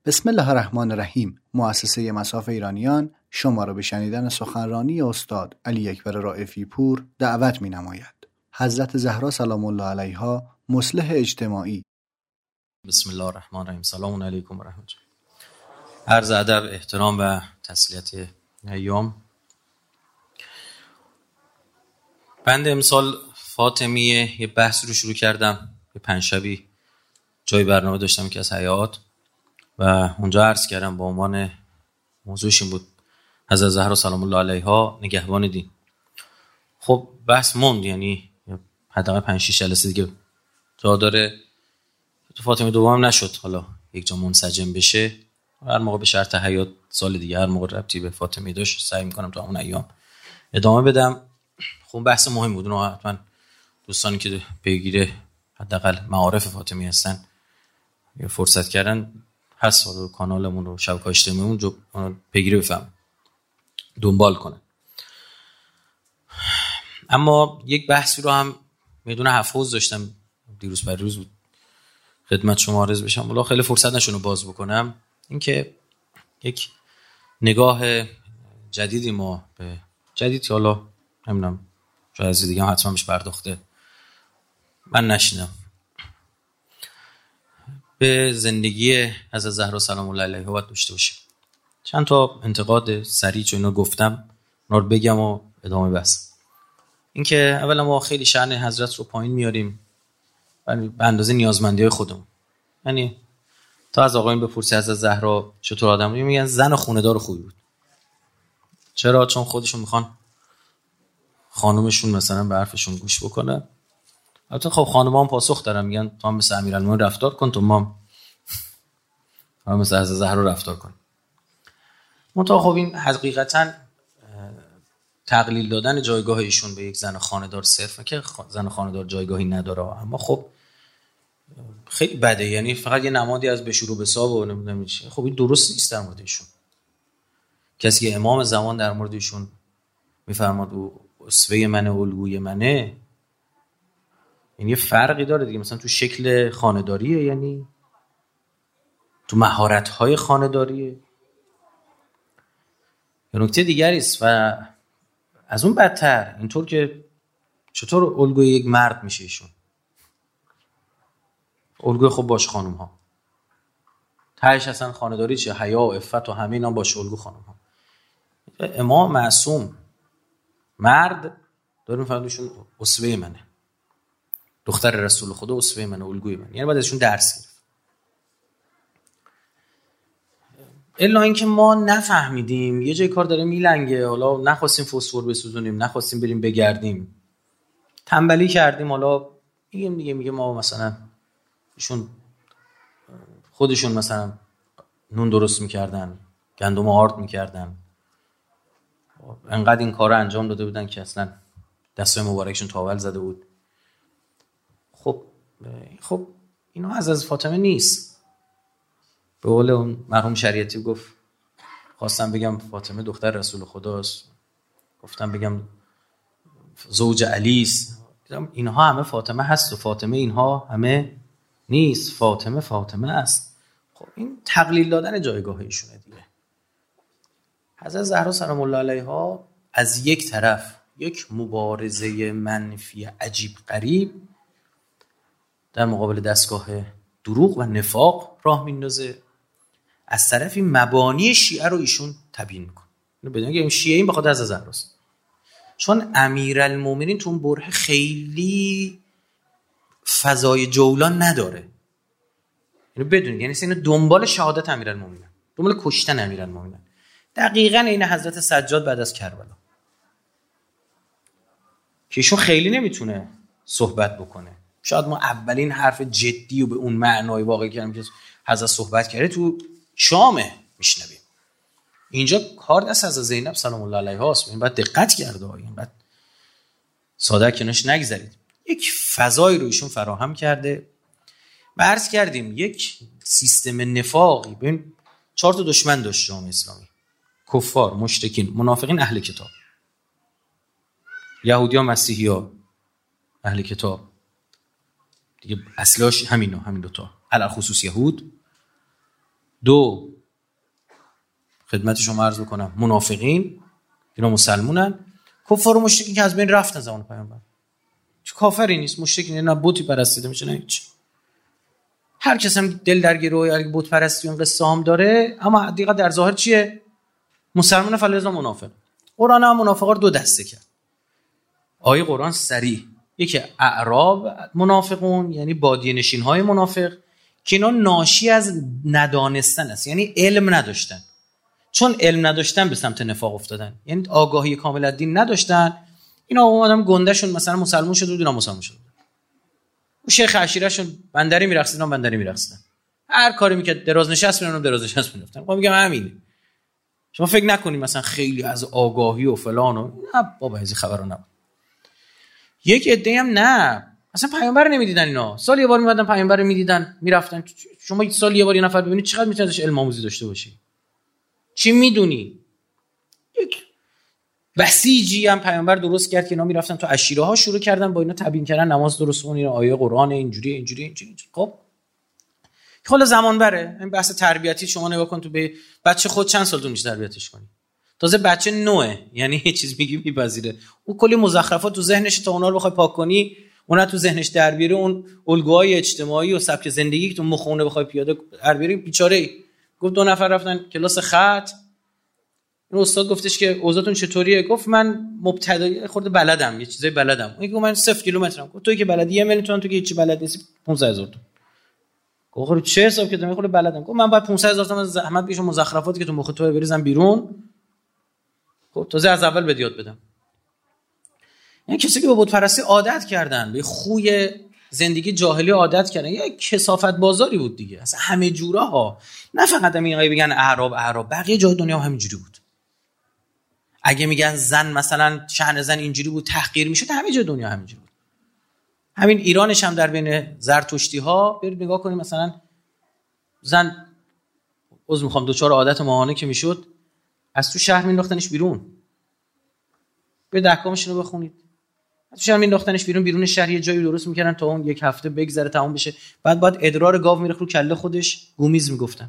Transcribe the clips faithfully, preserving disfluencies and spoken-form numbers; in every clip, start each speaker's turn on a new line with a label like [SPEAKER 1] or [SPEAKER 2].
[SPEAKER 1] بسم الله الرحمن الرحیم. مؤسسه مصاف ایرانیان شما را به شنیدن سخنرانی استاد علی اکبر رائفی پور دعوت می‌نماید. حضرت زهرا سلام الله علیها، مصلح اجتماعی.
[SPEAKER 2] بسم الله الرحمن الرحیم. سلام علیکم و رحمت الله. عرض ادب، احترام و تسلیت ایام. بنده امسال فاطمیه یه بحث رو شروع کردم. یه پنج شبی جای برنامه داشتم که از حیات و اونجا عرض کردم با عنوان موضوعش این بود: حضرت زهرا سلام الله علیها نگهبان دین. خب بحث موند، یعنی حداقل پنج شش جلسه دیگه جا داره. تو فاطمه دوم نشد حالا یک جا منسجم بشه. هر موقع به شرط حیات سال دیگه هر موقع ربطی به فاطمه داشت سعی میکنم تا اون ایام ادامه بدم. خب بحث مهم بود، اونها حتما دوستانی که پیگیر حداقل معارف فاطمی هستن یه فرصت کردن هست رو کانالمون رو شبکه‌های اجتماعیمون جو پیگیری بفهم دنبال کنن. اما یک بحثی رو هم میدون حفظ داشتم دیروز پریروز بود خدمت شما عرض بشم، ولی خیلی فرصت نشونه باز بکنم. اینکه یک نگاه جدیدی ما به جدید که حالا نمیدونم شاید از دیگه هم حتما بهش پرداخته من نشینم، به زندگی حضرت زهرا سلام الله علیها باید داشته باشیم. چند تا انتقاد سریع چون اینا گفتم اونا رو بگم و ادامه بحث. اینکه اولا ما خیلی شأن حضرت رو پایین میاریم به اندازه نیازمندی های خودمون. یعنی تا از آقایون بپرسی حضرت زهرا چطور آدم بود، میگن زن خونه‌دار خوبی بود. چرا؟ چون خودشون میخوان خانومشون مثلا به حرفشون گوش بکنه. البته خب خانم‌ها هم پاسخ دارن، میگن تو هم مثل امیرالمومنین رفتار کن، تو ما هم مثل حضرت زهرا رفتار کن. منتها خب این حقیقتا تقلیل دادن جایگاه ایشون به یک زن خانه‌دار صرفه که زن خانه‌دار جایگاهی نداره، اما خب خیلی بده. یعنی فقط یه نمادی از بشور و بساب و نمیدونم چی. خب این درست نیست در مورد ایشون. کسی که امام زمان در مورد ایشون میفرماد او اسوه منه، الگوی منه، یعنی یه فرقی داره دیگه. مثلا تو شکل خانه‌داریه، یعنی تو مهارت‌های خانه‌داریه، یه نکته دیگری است. و از اون بدتر اینطور که چطور الگوی یک مرد میشه ایشون؟ الگوی خب باش خانم ها تهش اصلا خانه‌داری چه حیا و عفت و همه اینا باش الگو خانم ها. امام معصوم مرد داریم فرمودشون اسوه منه، دختر رسول خدا اسوه منه، الگوی من، یعنی باید ازشون درس گرفت. الا اینکه ما نفهمیدیم یه جای کار داره میلنگه، حالا نخواستیم فسفر بسوزونیم، نخواستیم بریم بگردیم، تنبلی کردیم. حالا میگیم دیگه میگه ما مثلا ایشون خودشون مثلا نون درست میکردن، گندم آرد میکردن، انقدر این کار رو انجام داده بودن که اصلا دستای مبارکشون تاول زده بود. خب خب اینا از از فاطمه نیست. به قول اون مرحوم شریعتی گفت خواستم بگم فاطمه دختر رسول خداست، گفتم بگم زوج علی است، اینها همه فاطمه هست و فاطمه اینها همه نیست. فاطمه فاطمه است. خب این تقلیل دادن جایگاه ایشونه دیگه. حضرت زهرا سلام الله علیها از یک طرف یک مبارزه منفی عجیب غریب در مقابل دستگاه دروغ و نفاق راه میندازه، از طرفی مبانی شیعه رو ایشون تبیین میکنه. بدون که این شیعه این بخاطر حضرت زهراست، چون امیرالمومنین تو اون بره خیلی فضای جولان نداره. اینو بدونید، یعنی اینا دنبال شهادت امیرالمومنین، دنبال کشتن امیرالمومنین. دقیقاً این حضرت سجاد بعد از کربلا که ایشون خیلی نمیتونه صحبت بکنه. شاید ما اولین حرف جدی و به اون معنای واقعی کردیم که حضرت صحبت کرده تو شامه میشنویم. اینجا کار دست از زینب سلام الله علیها است. این باید دقت کرده، این باید ساده کنش نگذارید. یک فضایی رو ایشون فراهم کرده و عرض کردیم یک سیستم نفاقی. ببین چهار تا دشمن داشت جامعه اسلامی: کفار، مشرکین، منافقین، اهل کتاب. یهودی‌ها، مسیحی‌ها، اهل کتاب دیگه اصلاش همینا، همین دوتا، علی خصوص یهود دو، خدمت شما عرض بکنم منافقین، اینا مسلمونن. کفار و مشرکین که از بین رفتن زمان پیامبر. چه کافری نیست، مشرکی نه بتی پرستیده میشه نه هیچ. هر کس هم دل در گروه بت پرستی اون قصه هم داره، اما حقیقت در ظاهر چیه؟ مسلمان فلزا منافق. قرآن هم منافقا رو دو دسته کرد. آیه قرآن صریح، یکی اعراب منافقون یعنی بادیه نشین های منافق که اینا ناشی از ندانستن است، یعنی علم نداشتن. چون علم نداشتن به سمت نفاق افتادن، یعنی آگاهی کامل از دین نداشتن. اینا اومدن گندهشون مثلا مسلمان شده بود، اینا مسلمان شده بود. اون شیخ عشیرهشون بندری میرقصیدن، بندری میرقصیدن. هر کاری میکرد دراز نشست میرن، دراز نشست میرفتن. ما میگم همینه. شما فکر نکنید مثلا خیلی از آگاهی و فلان و نه بابا، از این خبرا نبود. یک عده هم نه، اصلا پیامبر نمیدیدن. اینا سال یه بار میمدن پیامبر میدیدن میرفتن. شما یک سال یه بار یه نفر ببینید چقدر میتونی ازش علم آموزی داشته باشی؟ چی میدونی؟ یک بسیجی هم پیامبر درست کرد که اینا میرفتن تو عشیره ها شروع کردن با اینا تبیین کردن نماز درست خونین، آیه قرآن اینجوری اینجوری اینجوری. خب خلا زمان بره. این بحث تربیتی شما نگاه کن، تو به بچه خود چند سال طول میشه تربیتش کنی؟ تازه بچه نوعه، یعنی یه چیز میگی میپذیره. اون کلی مزخرفات تو ذهنش، تا اونا رو بخوای پاک کنی، اونا تو ذهنش در بیاره، اون الگوهای اجتماعی و سبک زندگی که تو مخونه بخوای پیاده در بیاری، بیچاره‌ای. گفت دو نفر رفتن کلاس خط، اون استاد گفتش که اوضاعتون چطوریه؟ گفت من مبتدی خورده بلدم، یه چیزای بلدم. اون گفت من صفر کیلومترم. گفت توی که بلدی یه میلیون تومان، تو که هیچ بلد نیستی پانزده هزار تومان. گفت چه حساب کردم؟ میخوره بلدم. گفت من باید پانصد هزار تومان زحمت بکشم مزخرفاتی که تو مخ تو بریزم بیرون. خب تازه از اول به یاد بدم. این کسی که به بت پرستی عادت کردن، به خوی زندگی جاهلی عادت کردن، یه کثافت بازاری بود دیگه. اصلا همه جورا ها، نه فقط همین بگن اعراب اعراب، بقیه جای دنیا هم همینجوری بود. اگه میگن زن مثلا شأن زن اینجوری بود تحقیر میشد، همه جای دنیا همینجوری بود. همین ایرانش هم در بین زرتشتی ها برید نگاه کنید، مثلا زن عذر میخوام دوچار عادت ماهانه که میشد، از تو شهر مینداختنش بیرون. به احکامش رو بخونید. از تو شهر مینداختنش بیرون، بیرون شهر یه جایی درست میکردن تا اون یک هفته بگذره تموم بشه. بعد بعد ادرار گاو میره رو کله خودش، گومیز میگفتن.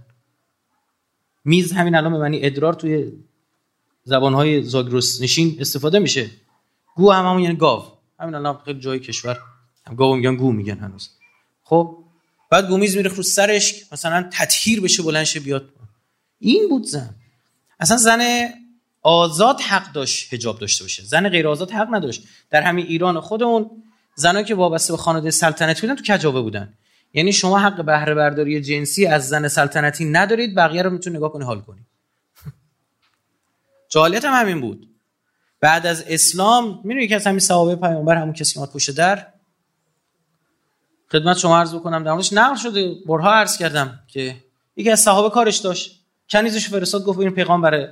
[SPEAKER 2] میز همین الان به معنی ادرار توی زبانهای زاگرس نشین استفاده میشه. گو هم همون یعنی گاو. همین الان خیلی جای کشور هم گاو میگن، گو میگن هنوز. خب بعد گومیز میره رو سرش، مثلا تطهیر بشه، بلند شه بیاد. این بود زن. اصلا زن آزاد حق داشت حجاب داشته باشه، زن غیر آزاد حق نداشت. در همین ایران خودمون زنایی که وابسته به خانواده سلطنتی بودن تو کجاوه بودن. یعنی شما حق بهره برداری جنسی از زن سلطنتی ندارید، بقیه رو میتونید نگاه کنی حال کنی. جالت هم همین بود. بعد از اسلام میدونی که از همین صحابه پیامبر، همون کسی که اومد پشت در، خدمت شما عرض بکنم در موردش نقل شده، بارها عرض کردم که یکی از صحابه کارش داشت، کنیزش فرستاد گفت این پیغمبر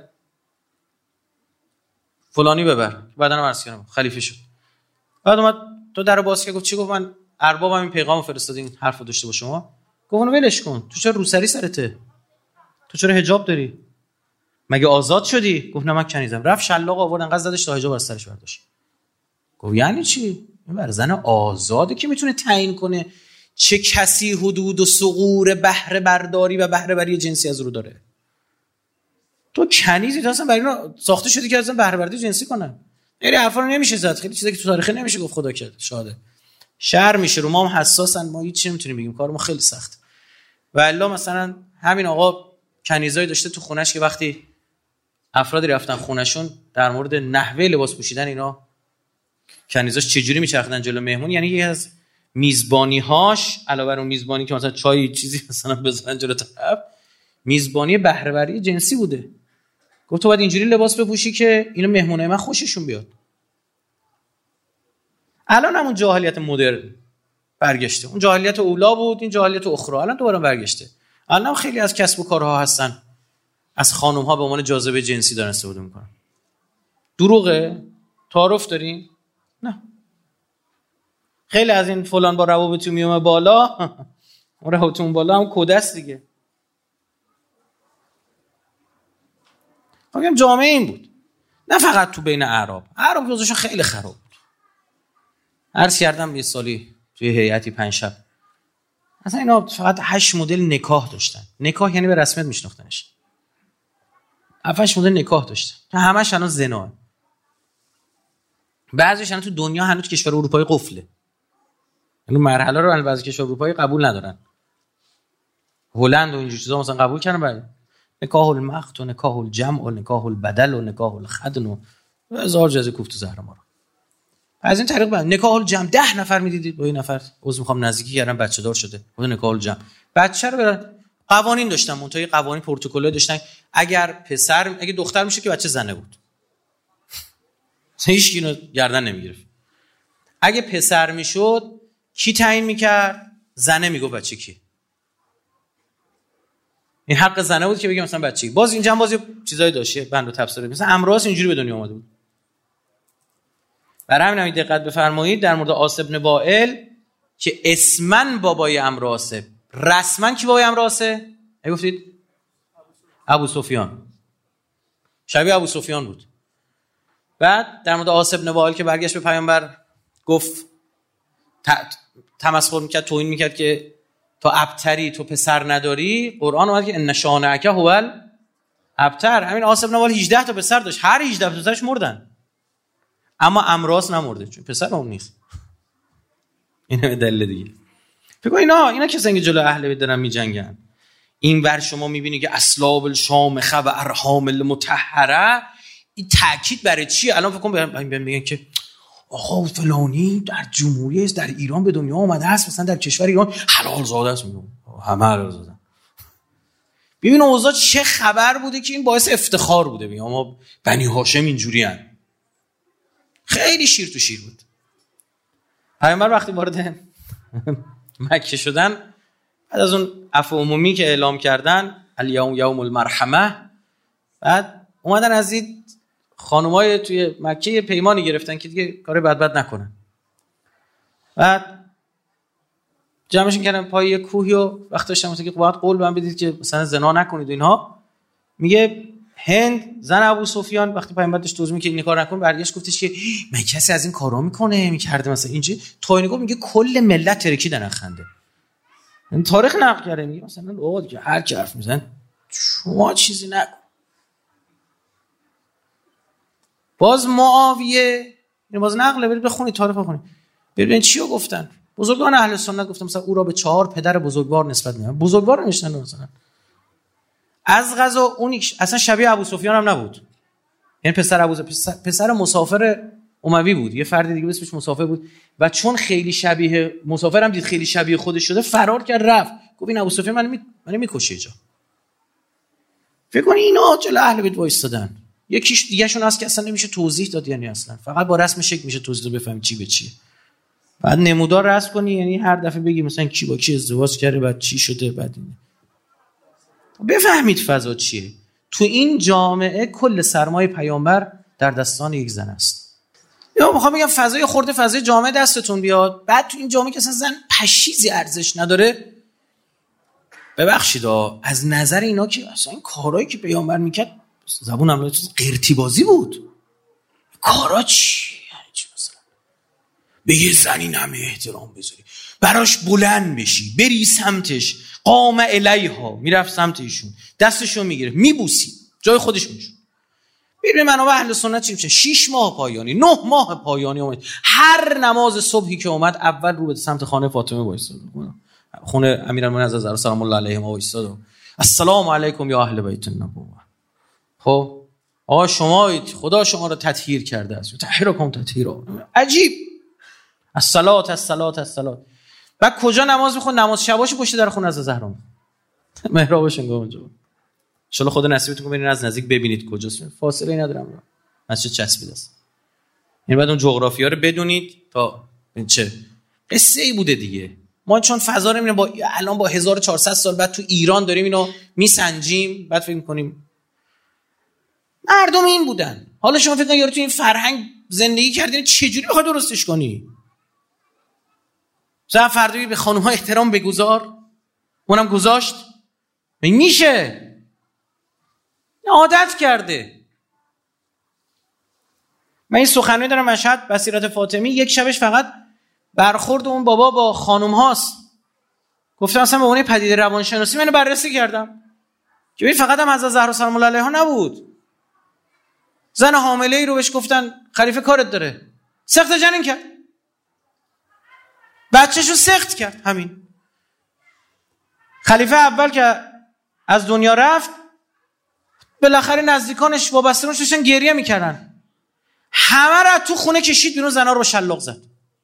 [SPEAKER 2] فلانی ببر، بعدن هم عرض کردم خلیفه شد. بعد اومد تو درو باز کرد، گفت چی؟ گفت من اربابم این پیغامو فرستاد این حرفو داشته با شما. گفت اونو ولش کن، تو چرا روسری سرته؟ تو چرا حجاب داری؟ مگه آزاد شدی؟ گفت نه من کنیزم. رفت شلاق آورد انقدر زدش تا حجاب از سرش برداشت. گفت یعنی چی؟ این بر زن آزاده که میتونه تعیین کنه چه کسی حدود و ثغور بهره برداری و بهره بری جنسی از رو داره. تو کنیزی، تو اصلا برای اینا ساخته شدی که اصلا بهره برداری جنسی کنن. غیر حرفا رو نمیشه زد، خیلی چیزا که تو تاریخ نمیشه گفت، خدا کرد شاده. شر میشه، رو ما هم حساسن، ما هیچ چی نمیتونیم بگیم، کار ما خیلی سخت. والله مثلا همین آقا کنیزایی داشته تو خونش که وقتی افرادی رفتن خونشون در مورد نحوه لباس پوشیدن اینا، کنیزاش چجوری میچرخیدن جلو مهمون، یعنی یکی از میزبانی‌هاش علاوه بر اون میزبانی که مثلا چای چیزی مثلا بزنن جلو طرف، میزبانی بهره وری جنسی بوده. گفت تو باید اینجوری لباس بپوشی که اینا مهمونای من خوششون بیاد. الان همون جاهلیت مدرن برگشته، اون جاهلیت اولا بود، این جاهلیت اخرى الان دوباره برگشته. الان خیلی از کسب و کارها هستن از خانم‌ها به عنوان جاذبه جنسی دارن استفاده میکنن. دروغه؟ تعارف دارین؟ نه. خیلی از این فلان با روابطی میومه بالا، اون روابطون بالا هم کد است دیگه. میگم جامعه این بود، نه فقط تو بین اعراب. اعراب روزشون خیلی خراب بود. عرض کردم یه سالی توی هیئتی پنج شب اصلا اینا فقط هشت مدل نکاح داشتن. نکاح یعنی به رسمیت میشناختنش. هفت مدل نکاح داشتن که همش الان زنا. بعضیش الان تو دنیا هنوز کشور اروپایی قفله. یعنی مرحله رو بعضی کشور اروپایی قبول ندارن. هلند و اینجور چیزا مثلا قبول کردن، بعد نکاح المقت و نکاح الجمع و نکاح البدل و نکاح الخدن و هزار جزء کوفت زهر ما رو. از این طریق بعد نکاح الجمع ده نفر میدیدید با این نفر عذر میخوام نزدیکی کردن بچه دار شده. خود نکاح الجمع بچه رو برن قوانین داشتن، منتهی قوانین پروتکل‌ها داشتن. اگر پسر اگه دختر میشه که بچه زنه بود. هیچ کی گردن نمیگرفت. اگه پسر میشد کی تعیین میکرد؟ زنه میگفت بچه کی. این حق زنه بود که بگه مثلا بچه کی. باز اینجا هم باز چیزای داشته بند و تفسیر. مثلا امراض اینجوری به دنیا اومده بود. برای همین دقت بفرمایید در مورد عاص بن وائل که اسمن بابای عمرو عاصب، رسما کی بابای عمرو عاصب؟ اگه گفتید ابو سفیان، شبیه ابو سفیان بود. بعد در مورد عاص بن وائل که برگشت به پیامبر گفت تمسخر میکرد، توهین میکرد که تو ابتری، تو پسر نداری، قرآن اومد که ان شانئک هو الابتر. همین عاص بن وائل هجده تا پسر داشت، هر هجده تا پسرش مردن، اما امراض نمرده چون پسر اون نیست. اینه دلیل دیگه. فکر کن اینا اینا کسایی که جلو اهل بیت دارن میجنگن. این ور شما میبینی که اسلاب الشامخه و ارحام المطهره، این تاکید برای چی؟ الان فکر کن بگن که آقا فلانی در جمهوری است، در ایران به دنیا اومده است، مثلا در کشور ایران حلال زاده است، میگم همه حلال زاده. ببین اوضاع چه خبر بوده که این باعث افتخار بوده، میگم ما بنی هاشم اینجوریان. خیلی شیر تو شیر بود. پیامبر وقتی وارد مکه شدن، بعد از اون عفو عمومی که اعلام کردن الیوم یوم المرحمه، بعد اومدن از این خانمای توی مکه پیمانی گرفتن که دیگه کار بد بد نکنن. بعد جمعشون کردن پای یه کوهی و وقت داشتن مثلا که باید قول بهم بدید که مثلا زنا نکنید و اینها. میگه هند زن ابو سفیان وقتی پیامبر داشت توضیح می‌کرد این کار نکن، برگشت گفتش که من کسی از این کارا میکنه میکرده مثلا اینجوری. توینگو میگه کل ملت ترکیدن خنده. این تاریخ نقل کرده، میگه مثلا آقا دیگه هر کی حرف میزنه شما چیزی نکن. باز معاویه، این باز نقل برید بخونید تاریخ بخونید ببینید چیو گفتن. بزرگان اهل سنت گفتن مثلا او را به چهار پدر بزرگوار نسبت میدن. بزرگوار نمیشنن مثلا. از قضا اون اصلا شبیه ابو سفیان هم نبود. یعنی پسر ابو پسر, پسر مسافر اموی بود، یه فرد دیگه اسمش مسافر بود و چون خیلی شبیه مسافر هم دید خیلی شبیه خودش شده، فرار کرد رفت. گفت این ابو سفیان منو می... منو میکشه جا. فکر کنی اینا جلو اهل بیت وایسادن. یکیش دیگه شون هست که اصلا نمیشه توضیح داد، یعنی اصلا فقط با رسم شکل میشه توضیح داد بفهمی چی به چیه. بعد نمودار رسم کنی، یعنی هر دفعه بگی مثلا کی با کی ازدواج کرده بعد چی شده بعد این. بفهمید فضا چیه. تو این جامعه کل سرمایه پیامبر در دستان یک زن است. یا میخوام بگم فضای خورده فضای جامعه دستتون بیاد، بعد تو این جامعه که اصلا زن پشیزی ارزش نداره. ببخشید از نظر اینا که اصلا این کارهایی که پیامبر میکرد زبونم لطفاً قرتی بازی بود. کارا چی؟ یعنی چی مثلا؟ به یه زنی همه احترام بذاری، براش بلند بشی، بری سمتش، قام الیها، میرفت سمت ایشون، دستشو میگیره، میبوسی، جای خودش میشون. ببین منو اهل سنت چی میشه؟ شش ماه پایانی، نه ماه پایانی اومد. هر نماز صبحی که اومد اول رو به سمت خانه فاطمه وایساد. خونه امیرالمومنین زهرا سلام الله علیها وایساد. السلام علیکم یا اهل بیت النبوه. خب آقا شما خدا شما رو تطهیر کرده است. تطهیرکم تطهیرا. عجیب. الصلات الصلات الصلات. بعد کجا نماز میخوند؟ نماز شباشو پشت در خونه از زهرا. محرابش انگار اونجا. ان شاء الله خدا نصیبتون کنه برین از نزدیک ببینید کجاست. فاصله ای ندارم. مسجد چسبیده است. یعنی بعد اون جغرافیا رو بدونید تا چه قصه ای بوده دیگه. ما چون فضا رو میبینیم با الان با هزار و چهارصد سال بعد تو ایران داریم اینو میسنجیم، بعد فکر می‌کنیم مردم این بودن. حالا شما فکر کن یارو تو این فرهنگ زندگی کردین چجوری بخواد درستش کنی؟ مثلا فردی به خانم‌ها احترام بگذار، اونم گذاشت. میشه عادت کرده. من این سخنرانی دارم مشهد بصیرت فاطمی، یک شبش فقط برخورد اون بابا با خانم هاست. گفتم اصلا به اون پدیده روانشناسی منو بررسی کردم که ببین فقط هم حضرت زهرا سلام الله علیها نبود. زن حامله ای رو بهش گفتن خلیفه کارت داره، سخت جنین کرد، بچه‌شو سخت کرد. همین خلیفه اول که از دنیا رفت بالاخره نزدیکانش وابسته‌اش داشتن گریه میکردن، همه را تو خونه کشید بیرون، زنا رو با شلاق زد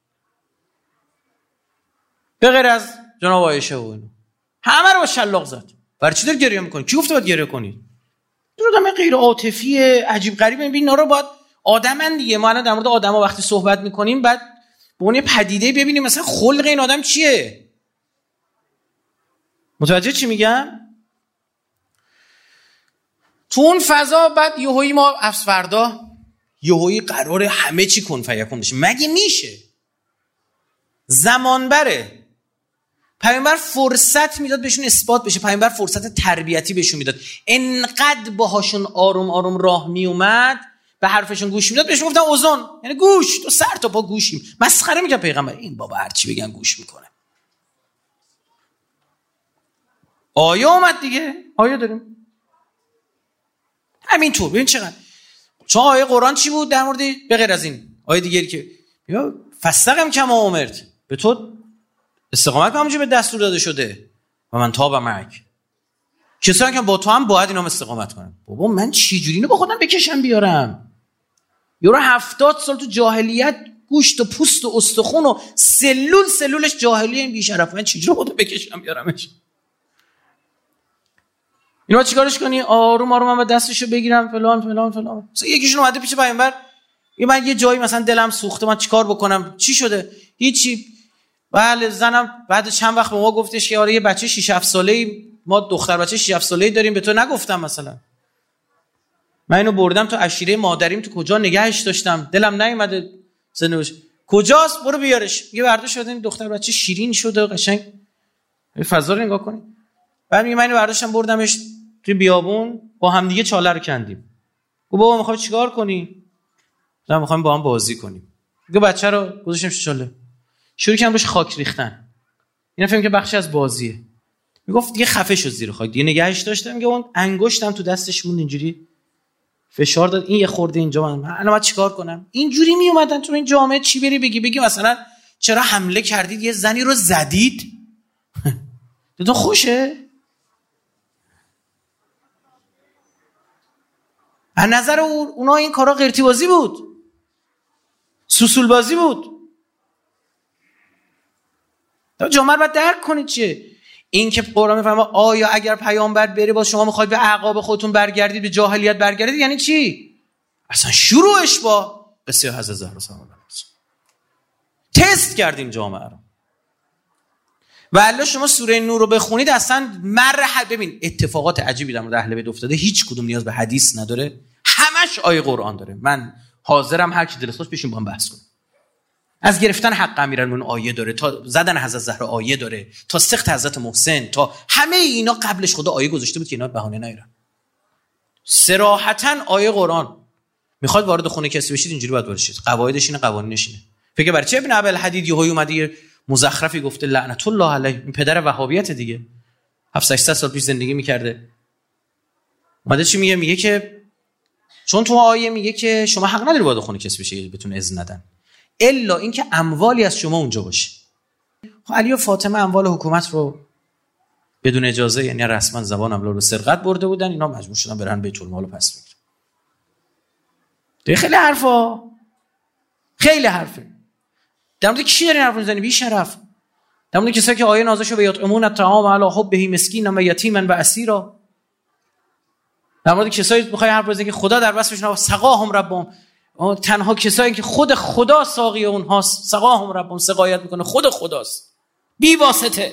[SPEAKER 2] به غیر از جناب عایشه و اینو، همه رو با شلاق زد. برای چی داری گریه میکنی؟ کی گفته باید گریه کنی؟ آدم غیر عاطفی عجیب غریب. ببین اینا رو باید آدمن دیگه. ما الان در مورد آدما وقتی صحبت میکنیم بعد به اون پدیده ببینیم مثلا خلق این آدم چیه. متوجه چی میگم؟ تو اون فضا بعد یهویی ما افس فردا یهویی قراره همه چی کن فیکون بشه. مگه میشه؟ زمان بره. پیامبر فرصت میداد بهشون اثبات بشه، پیامبر فرصت تربیتی بهشون میداد، انقدر باهاشون آروم آروم راه میومد، به حرفشون گوش میداد، بهشون گفتن اوزن، یعنی گوش، تو سر تا پا گوشیم. مسخره میگه پیغمبر، این بابا هر چی بگن گوش میکنه. آیه اومد دیگه، آیه داریم همینطور. ببین چقدر چون آیه قرآن چی بود در مورد به غیر از این آیه دیگری که یا فستقم کما امرت، به تو استقامت که همونجوری به دستور داده شده و من تاب معک، کسانی که با تو هم باید اینا استقامت کنن. بابا من چی جوری اینو با خودم بکشم بیارم؟ یورو هفتاد سال تو جاهلیت گوشت و پوست و استخون و سلول سلولش جاهلی، این بی‌شرف، من چجوری خودم بکشم بیارمش؟ اینو چیکارش کنی؟ آروم آروم من دستشو بگیرم فلان فلان فلان. مثلا یکیشون اومده پیش پیامبر، من یه جایی مثلا دلم سوخته، من چیکار بکنم؟ چی شده؟ هیچی. بله زنم بعد چند وقت به ما گفتش که آره یه بچه شش هفت ساله‌ای، ما دختر بچه شش هفت ساله‌ای داریم، به تو نگفتم مثلا. من اینو بردم تو عشیره مادریم، تو کجا نگهش داشتم، دلم نیومده زنوش. کجاست؟ برو بیارش. میگه برداشت شده، این دختر بچه شیرین شده قشنگ، فضا رو نگاه کنی. بعد میگه من اینو برداشتم بردمش توی بیابون، با هم دیگه چاله رو کندیم. گفت بابا میخوای چیکار کنی؟ ما میخوایم با هم بازی کنیم. میگه بچه رو گذاشتم چاله، شروع کردم روش خاک ریختن. اینا فهمیدم که بخشی از بازیه. میگفت دیگه خفه شد زیر خاک، دیگه نگهش داشتم. میگه اون انگشتم تو دستش موند اینجوری فشار داد، این یه خورده اینجا، من الان باید چیکار کنم؟ اینجوری می اومدن تو این جامعه چی بری بگی بگی مثلا چرا حمله کردید یه زنی رو زدید؟ تو خوشه؟ از نظر اونا این کارا قرتی بازی بود، سوسول بازی بود. جامعه رو باید درک کنید چیه این که قرآن میفرما آیا اگر پیامبر بره با شما میخواید به اعقاب خودتون برگردید، به جاهلیت برگردید، یعنی چی؟ اصلا شروعش با قصه حضرت زهرا سلام الله علیها تست کردیم جامعه رو. و الله شما سوره نور رو بخونید اصلا مرحله، ببین اتفاقات عجیبی در مورد اهل بیت افتاده، هیچ کدوم نیاز به حدیث نداره، همش آیه قرآن داره. من حاضرم هر کی دلش خواست بشین با هم بحث کنیم. از گرفتن حق امیرالمومنین آیه داره، تا زدن حضرت زهرا آیه داره، تا سخت حضرت محسن، تا همه اینا قبلش خدا آیه گذاشته بود که اینا بهانه نیارن. صراحتاً آیه قرآن میخواد وارد خونه کسی بشید اینجوری باید وارد شید، قواعدش اینه، قوانینش اینه. فکر برای چه ابن ابی الحدید یهو اومده مزخرفی گفته لعنت الله علیه، این پدر وهابیت دیگه، هفتصد هشتصد سال پیش زندگی میکرده. اومده چی میگه؟ میگه که چون تو آیه میگه که شما حق نداری وارد خونه کسی بشید بهتون اذن ندن، الا اینکه اموالی از شما اونجا باشه. خب علی و فاطمه اموال حکومت رو بدون اجازه، یعنی رسما زبان اموال رو سرقت برده بودن، اینا مجبور شدن برن بیت المال رو پس بگیرن. ده خیلی حرفا، خیلی حرفه. در مورد کی دارین حرف میزنی؟ بی شرف. در مورد کسایی که آیه نازل شده یطعمون الطعام علی حبه مسکینا و یتیما و اسیرا. در مورد کسایی میخوای حرف بزنی که خدا در وصفشون سقاهم ربهم، تنها کسایی که خود خدا ساقی اونهاست، سقاهم ربهم، سقایت میکنه خود خداست بی واسطه.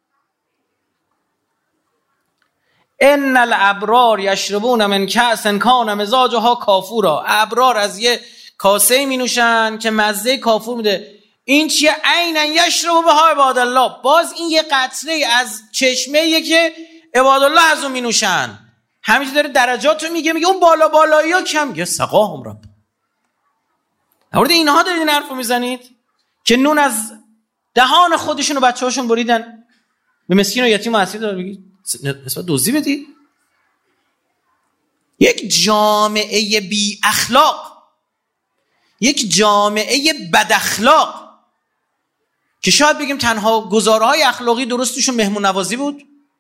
[SPEAKER 2] ان الابرار یشربون من کأس کان مزاجها کافورا، ابرار از یه کاسه می نوشن که مزه کافور میده. این چیه؟ عینا یشربوا بها عباد الله، باز این یه قطره از چشمه‌ایه که عباد الله از اون می نوشن. همینجوری داره درجاتو میگه، میگه اون بالا بالایی‌ها کم، میگه سقاهم رب. مورد اینها دارید این حرفو میزنید که نون از دهان خودشون و بچه‌هاشون بریدن. به مسکین و یتیم و اسیر داره بگی نسبت دزدی بدی؟ یک جامعه بی اخلاق، یک جامعه بد اخلاق که شاید بگیم تنها گزارهای اخلاقی درستشون مهمون نوازی بود،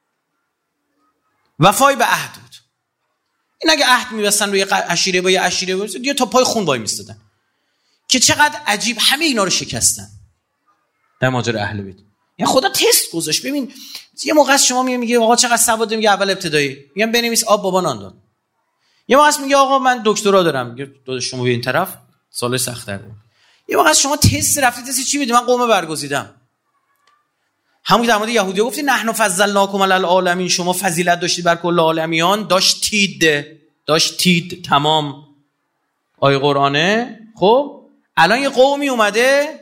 [SPEAKER 2] وفای به عهد بود. این اگه عهد می‌بستن روی عشیره با یه عشیره بود یا تا پای خون وای میستادن. که چقدر عجیب همه اینا رو شکستن در ماجرا اهل بیت. یعنی خدا تست گذاشت. ببین یه موقع شما میگه میگه آقا چقدر سواد، میگه اول ابتدایی، میگم بنویس آب بابا نان داد. یه موقع میگه آقا من دکترا دارم، میگه داداش شما به این طرف سالش سخت‌تر داره. یه موقع شما تست رفتید تست چی بدید؟ من قوم برگزیدم. همون در مورد یهودی‌ها گفتی نحن فضلناکم علی العالمین، شما فضیلت داشتید بر کل عالمیان. داشتید داشتید تمام آیه قرآنه. خب الان یه قومی اومده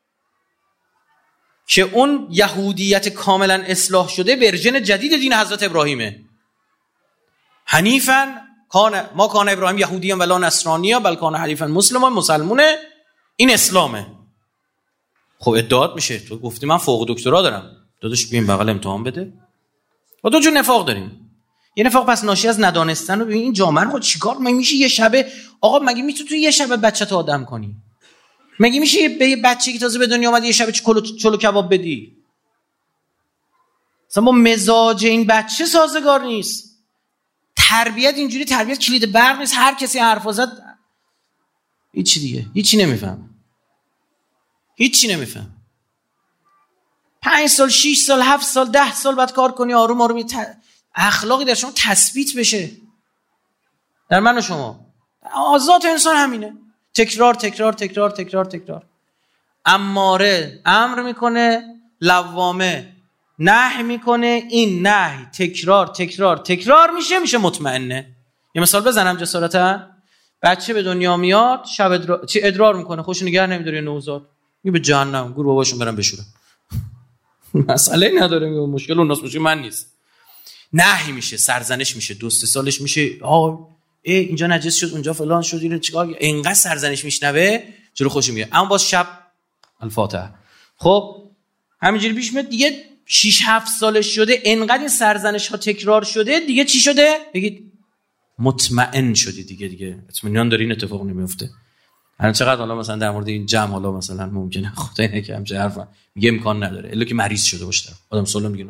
[SPEAKER 2] که اون یهودیت کاملا اصلاح شده ورژن جدید دین حضرت ابراهیمه. حنیفاً کان ما کان ابراهیم یهودیان ولا نصرانیان بل کان حنیفاً مسلمان، مسلمونه. این اسلامه. خب ادعات میشه تو گفتی من فوق دکترا دارم، داداش بیاین بغل امتحان بده. و دو جور نفاق داریم. یه نفاق پس ناشی از ندانستن. رو ببین این جامعه رو چیکار میشه یه شبه آقا مگه میتونی تو یه شبه بچه‌ت آدم کنی؟ مگه میشه به یه بچه‌ای که تازه به دنیا اومده یه شب چلو چلو کباب بدی؟ اصلا با مزاج این بچه سازگار نیست. تربیت اینجوری تربیت کلید برق نیست. هر کسی حرف زد هیچی دیگه هیچی نمیفهم. هیچی نمیفهم. پنج سال، شش سال، هفت سال، ده سال بعد کار کنی آروم آروم ت... اخلاقی در شما تثبیت بشه. در من و شما آزاد انسان همینه. تکرار تکرار تکرار تکرار تکرار. اماره امر میکنه، لوامه نهی میکنه. این نهی تکرار تکرار تکرار میشه میشه مطمئنه. یه مثال بزنم جسارتا. بچه به دنیا میاد، شب ادرار چی ادرار میکنه، خوش نگه نمیداره، نوزاد میگه به جهنم، گور باباشون برام بشورن. مسئله نداره، میگه مشکل اون ناس مشکل من نیست. نهی میشه، سرزنش میشه، دو سه سالش میشه آه ای اینجا نجس شد اونجا فلان شد، اینو چیکار، اینقدر سرزنش میشنوه جلو خوش میگه. اما باز شب الفاتحه. خب همینجوری پیش میاد دیگه. شش هفت سالش شده، اینقدر این سرزنش ها تکرار شده دیگه. چی شده؟ بگید مطمئن شدی دیگه. دیگه اطمینان داری این اتفاق نمیفته. الان چقدر حالا مثلا در مورد این جمع حالا مثلا ممکنه خدای نکنه همچین حرفا میگه امکان نداره الا که مریض شده باشه آدم سالم میگه.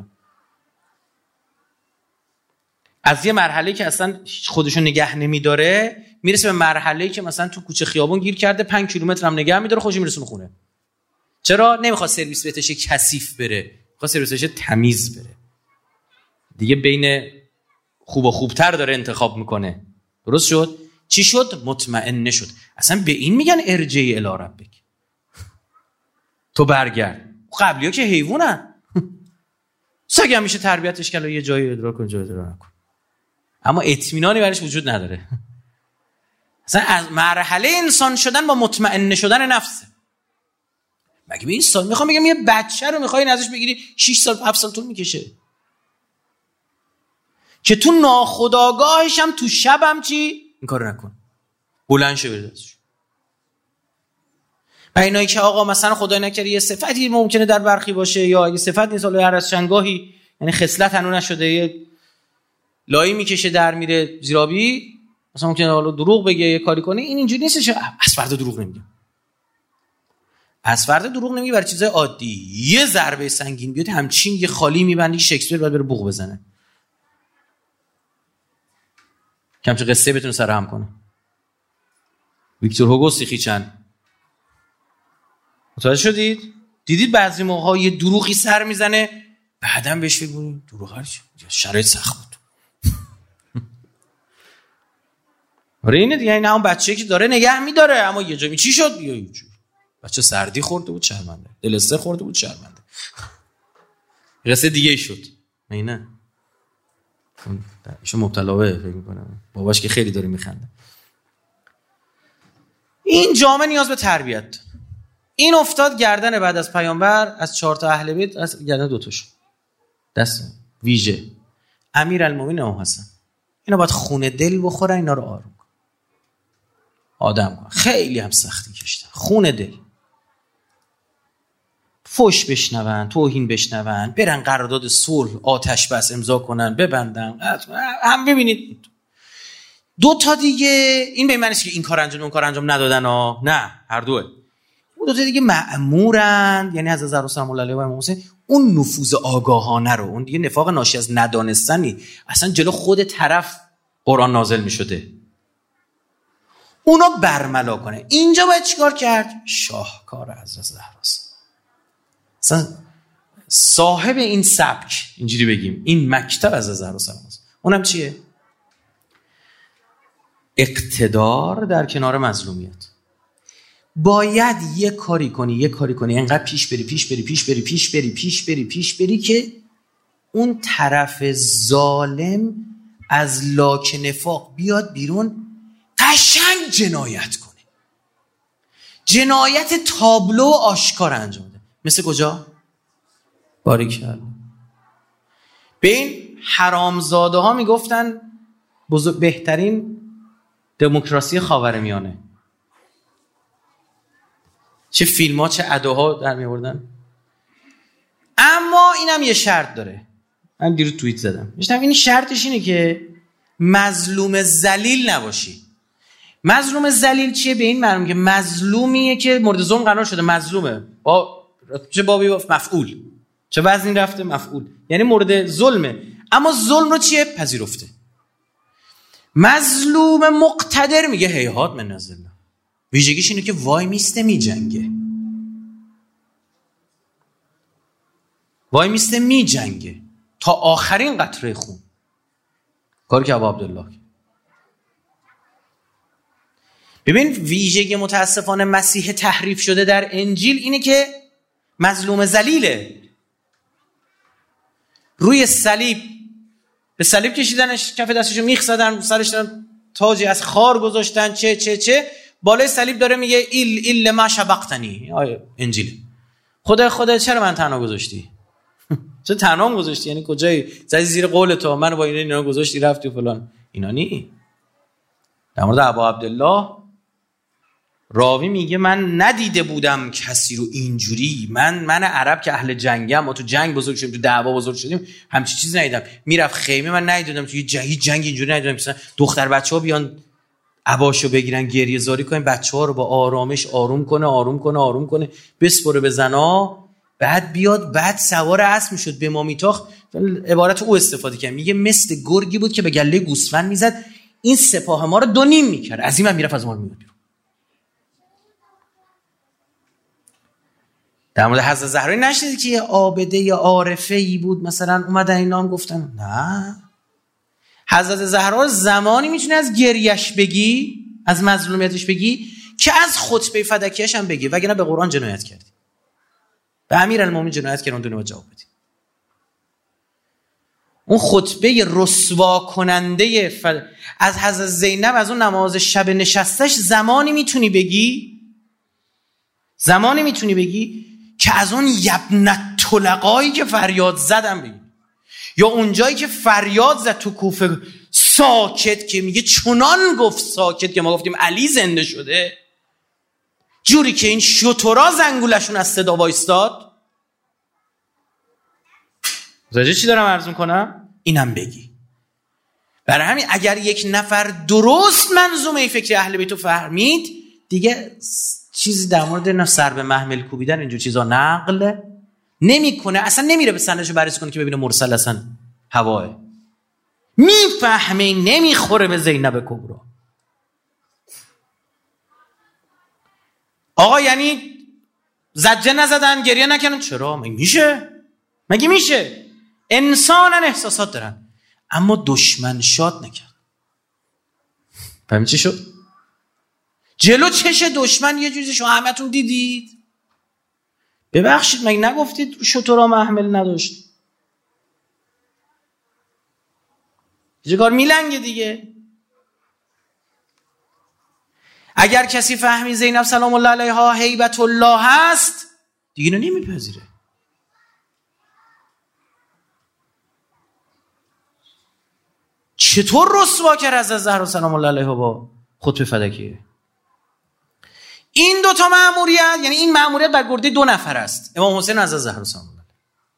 [SPEAKER 2] از یه مرحله که اصلا خودشو نگه نمیداره میرسه به مرحله که مثلا تو کوچه خیابون گیر کرده، پنج کیلومتر هم نگه میداره، خودش میرسونه خونه. چرا؟ نمیخواد سرویس بهش کثیف بره، میخواد سرویس بهش تمیز بره. دیگه بین خوب و خوبتر داره انتخاب میکنه. درست شد؟ چی شد؟ مطمئن نشد. اصلا به این میگن ارجعی الی ربک. تو برگرد. قبلی‌ها که حیوانن. سگ هم میشه تربیتش کلا یه جایی ادرار کن جای ادرار نکن. اما اطمینانی برش وجود نداره. اصلا از مرحله انسان شدن با مطمئن شدن نفسه. مگه به این سال میخوام بگم یه بچه رو میخوای ازش بگیری شش سال هفت سال طول میکشه که تو ناخودآگاهش هم تو شبم چی این کارو نکن، بلند شه بره دستش. و اینایی که آقا مثلا خدای نکره یه صفتی ممکنه در برخی باشه یا اگه صفت نیست حالا هر از چنگاهی یعنی خصلت هنوز نشده یه لایی میکشه در میره زیرابی، مثلا ممکنه حالا دروغ بگه یه کاری کنه. این اینجوری نیستش. از فردا دروغ نمیگه، از فردا دروغ نمیگه برای چیزای عادی. یه ضربه سنگین بیاد همچین یه خالی میبندی شکسپیر بعد بره بوق بزنه، کمچه قصه بتونه سرهم کنه. ویکتور هوگو سیخیچن متوجه شدید؟ دیدید بعضی موقع‌ها یه دروغی سر میزنه بعدم بهش بگونید دروغ هرچی شرایط سخت بود. آره اینه دیگه. این همون بچه‌ای که داره نگه میداره اما یه جایی چی شد؟ یه جور بچه سردی خورده بود شرمنده، دلسته خورده بود شرمنده، قصه دیگه ای شد. نه ایشون مبتلا به فکر می‌کنم باباش که خیلی داره میخنده. این جامعه نیاز به تربیت. این افتاد گردن بعد از پیامبر از چهار تا اهل بیت از گردن دو تاش دست ویژه امیرالمومنین امام حسن. اینا باید خون دل بخورن، اینا رو آروم کن. آدم خیلی هم سختی کشتن، خون دل. فوش بشنون، توهین بشنون، برن قرارداد صلح آتش بس امضا کنن، ببندن. هم ببینید دو تا دیگه، این به معنی نیست که این کار انجام اون کار انجام ندادن ها، نه، هر دوه. اون دو تا دیگه مأمورن، یعنی حضرت زهرا سلام الله علیها و امام حسین اون نفوذ آگاهانه رو، اون دیگه نفاق ناشی از ندانستنی، اصلا جلو خود طرف قرآن نازل میشده، اونا برملا کنه. اینجا باید چیکار کرد؟ شاهکار حضرت زهراست. اصلا صاحب این سبک، اینجوری بگیم، این مکتب از زهرا سلام الله، اونم چیه؟ اقتدار در کنار مظلومیت. باید یه کاری کنی یه کاری کنی انقدر پیش بری پیش بری پیش بری پیش بری پیش بری پیش بری که اون طرف ظالم از لاک نفاق بیاد بیرون، قشنگ جنایت کنه، جنایت تابلو و آشکار انجام ده. مثل کجا؟ باریکلا. به این حرامزاده ها میگفتن بزرگ بهترین دموکراسی خاورمیانه. چه فیلم ها چه اداها در می آوردن. اما اینم یه شرط داره، من دیروز توییت زدم، میشتم این شرطش اینه که مظلوم ذلیل نباشی. مظلوم ذلیل چیه؟ به این معنی که مظلومیه که مورد ظلم قرار شده، مظلومه با چه بابی مفعول، چه وزنی رفته مفعول، یعنی مورد ظلمه، اما ظلم رو چیه؟ پذیرفته. مظلوم مقتدر میگه هیهات من نزل، ویژگیش اینه که وای میسته میجنگه، وای میسته میجنگه تا آخرین قطره خون. کاری که ابو عبدالله. ببین ویژگی متاسفانه مسیح تحریف شده در انجیل اینه که مظلوم ذلیله. روی صلیب به صلیب کشیدنش، کف دستشو میخ زدن، سرش تاجی از خار گذاشتن، چه چه چه بالای صلیب داره میگه ایل ایل ما شبقتنی. آیه انجیل. خدا خدا چرا من تنها گذاشتی؟ چرا تنها گذاشتی؟ یعنی کجایی؟ زدی زیر قول تو، من با اینا اینا گذاشتی رفتی و فلان. اینا نی. در مورد ابو عبدالله راوی میگه من ندیده بودم کسی رو اینجوری، من من عرب که اهل جنگم، ما تو جنگ بزرگ شدیم، تو دعوا بزرگ شدیم، همچین چیزی ندیدم. میرفت خیمه، من ندیدم تو یه جنگ جنگ اینجوری ندیدم مثلا دختر بچه‌ها بیان عباشو بگیرن گریه زاری کنن، بچه‌ها رو با آرامش آروم کنه آروم کنه آروم کنه بسپره به زنا، بعد بیاد بعد سوار اسب میشد به ما میتاخ. عبارت او استفاده کرد، میگه مثل گرگی بود که به گله گوسفند میزد، این سپاه ما رو دو نیم میکرد، از این من میرفت از ما میاد بیرون. در مورد حضرت زهرا نشنیدی که یه عابده یا عارفه ای بود مثلا اومدن این نام گفتن؟ نه، حضرت زهرا زمانی میتونی از گریش بگی، از مظلومیتش بگی که از خطبه فدکیش هم بگی، وگرنه به قرآن جنایت کردی، به امیرالمومنین جنایت کردی، اون دونه جواب بدی. اون خطبه رسوا کننده فد... از حضرت زینب، از اون نماز شب نشستش زمانی میتونی بگی، زمانی میتونی بگی که از اون یبنت طلقایی که فریاد زدم بگی، یا اونجایی که فریاد زد تو کوفه ساکت، که میگه چنان گفت ساکت که ما گفتیم علی زنده شده، جوری که این شترا زنگولشون از صدا وایستاد. زاجه چی دارم عرض میکنم؟ اینم بگی. برای همین اگر یک نفر درست منظومه فکر اهل بیتو فهمید، دیگه چیزی در مورد نه سر به محمل کوبیدن اینجور چیزا نقل نمیکنه، اصلا نمیره به سندشو بررسی کنه که ببینه مرسل اصلا هواه، میفهمه نمیخوره به زینب کبرا. آقا یعنی زجه نزدن، گریه نکنن؟ چرا؟ مگه میشه؟ مگه میشه؟ انسانن، احساسات دارن، اما دشمن شاد نکرد. فهمی چی شد؟ جلو چش دشمن یه جوری شما همتون دیدید. ببخشید مگه نگفتید شترا محمل نداشت؟ یه کار میلنگه دیگه. اگر کسی فهمی زینب سلام الله علیها هیبت الله هست، دیگه اینو نمیپذیره. چطور رسوا کرد از زهرا سلام الله علیها با خطبه فدکیه؟ این دو تا مأموریت، یعنی این مأموریت بر گرده دو نفر است، امام حسین از زهرا سلام الله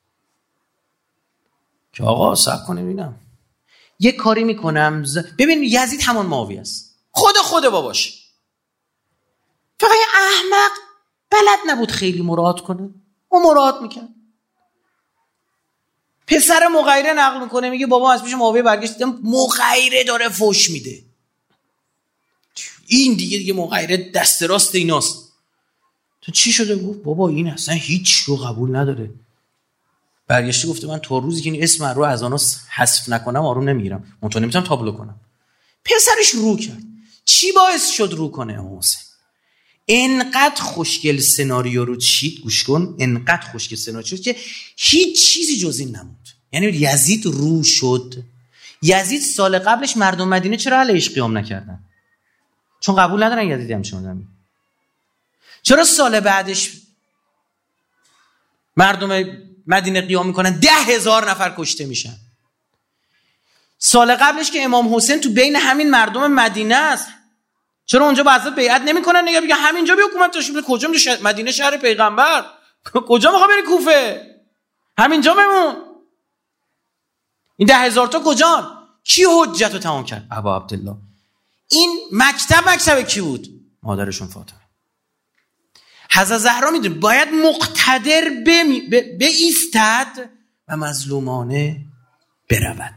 [SPEAKER 2] که آقا صبر کن ببینم یه کاری میکنم ز... ببین یزید همان معاویه است، خود خود باباش، فقط احمق بلد نبود خیلی مراعات کنه، اون مراعات میکرد. پسر مغیره نقل میکنه میگه بابا از پیش معاویه برگشت دیدم مغیره داره فوش میده، این دیگه دیگه مغیره دست راست ایناست. تو چی شده؟ گفت بابا این اصلا هیچ رو قبول نداره. برگشته گفته من تا روزی که این اسم رو از آنها حذف نکنم آروم نمیگیرم، منتها نمیتونم تابلو کنم. پسرش رو کرد. چی باعث شد رو کنه امام حسین؟ انقدر خوشگل سناریو رو چید، گوش کن، انقدر خوشگل سناریو شد که هیچ چیزی جز این نموند. یعنی یزید رو شد. یزید سال قبلش مردم مدینه چرا علیش قیام نکردن؟ چون قبول ندارن یزید همچین آدمی. چرا سال بعدش مردم مدینه قیام میکنن ده هزار نفر کشته میشن؟ سال قبلش که امام حسین تو بین همین مردم مدینه است، چرا اونجا با حضرت بیعت نمیکنن؟ نگه بگه همینجا بی حکومت داشته باشه. کجا میشه شهر... مدینه شهر پیغمبر، کجا میخوای بری کوفه؟ همینجا بمون. این ده هزار تا کجان؟ کی حجت رو تمام کرد؟ ابا عبدالله. این مکتب مکتب کی بود؟ مادرشون فاطمه. حضرت زهرا میدونه باید مقتدر بایستد و مظلومانه برود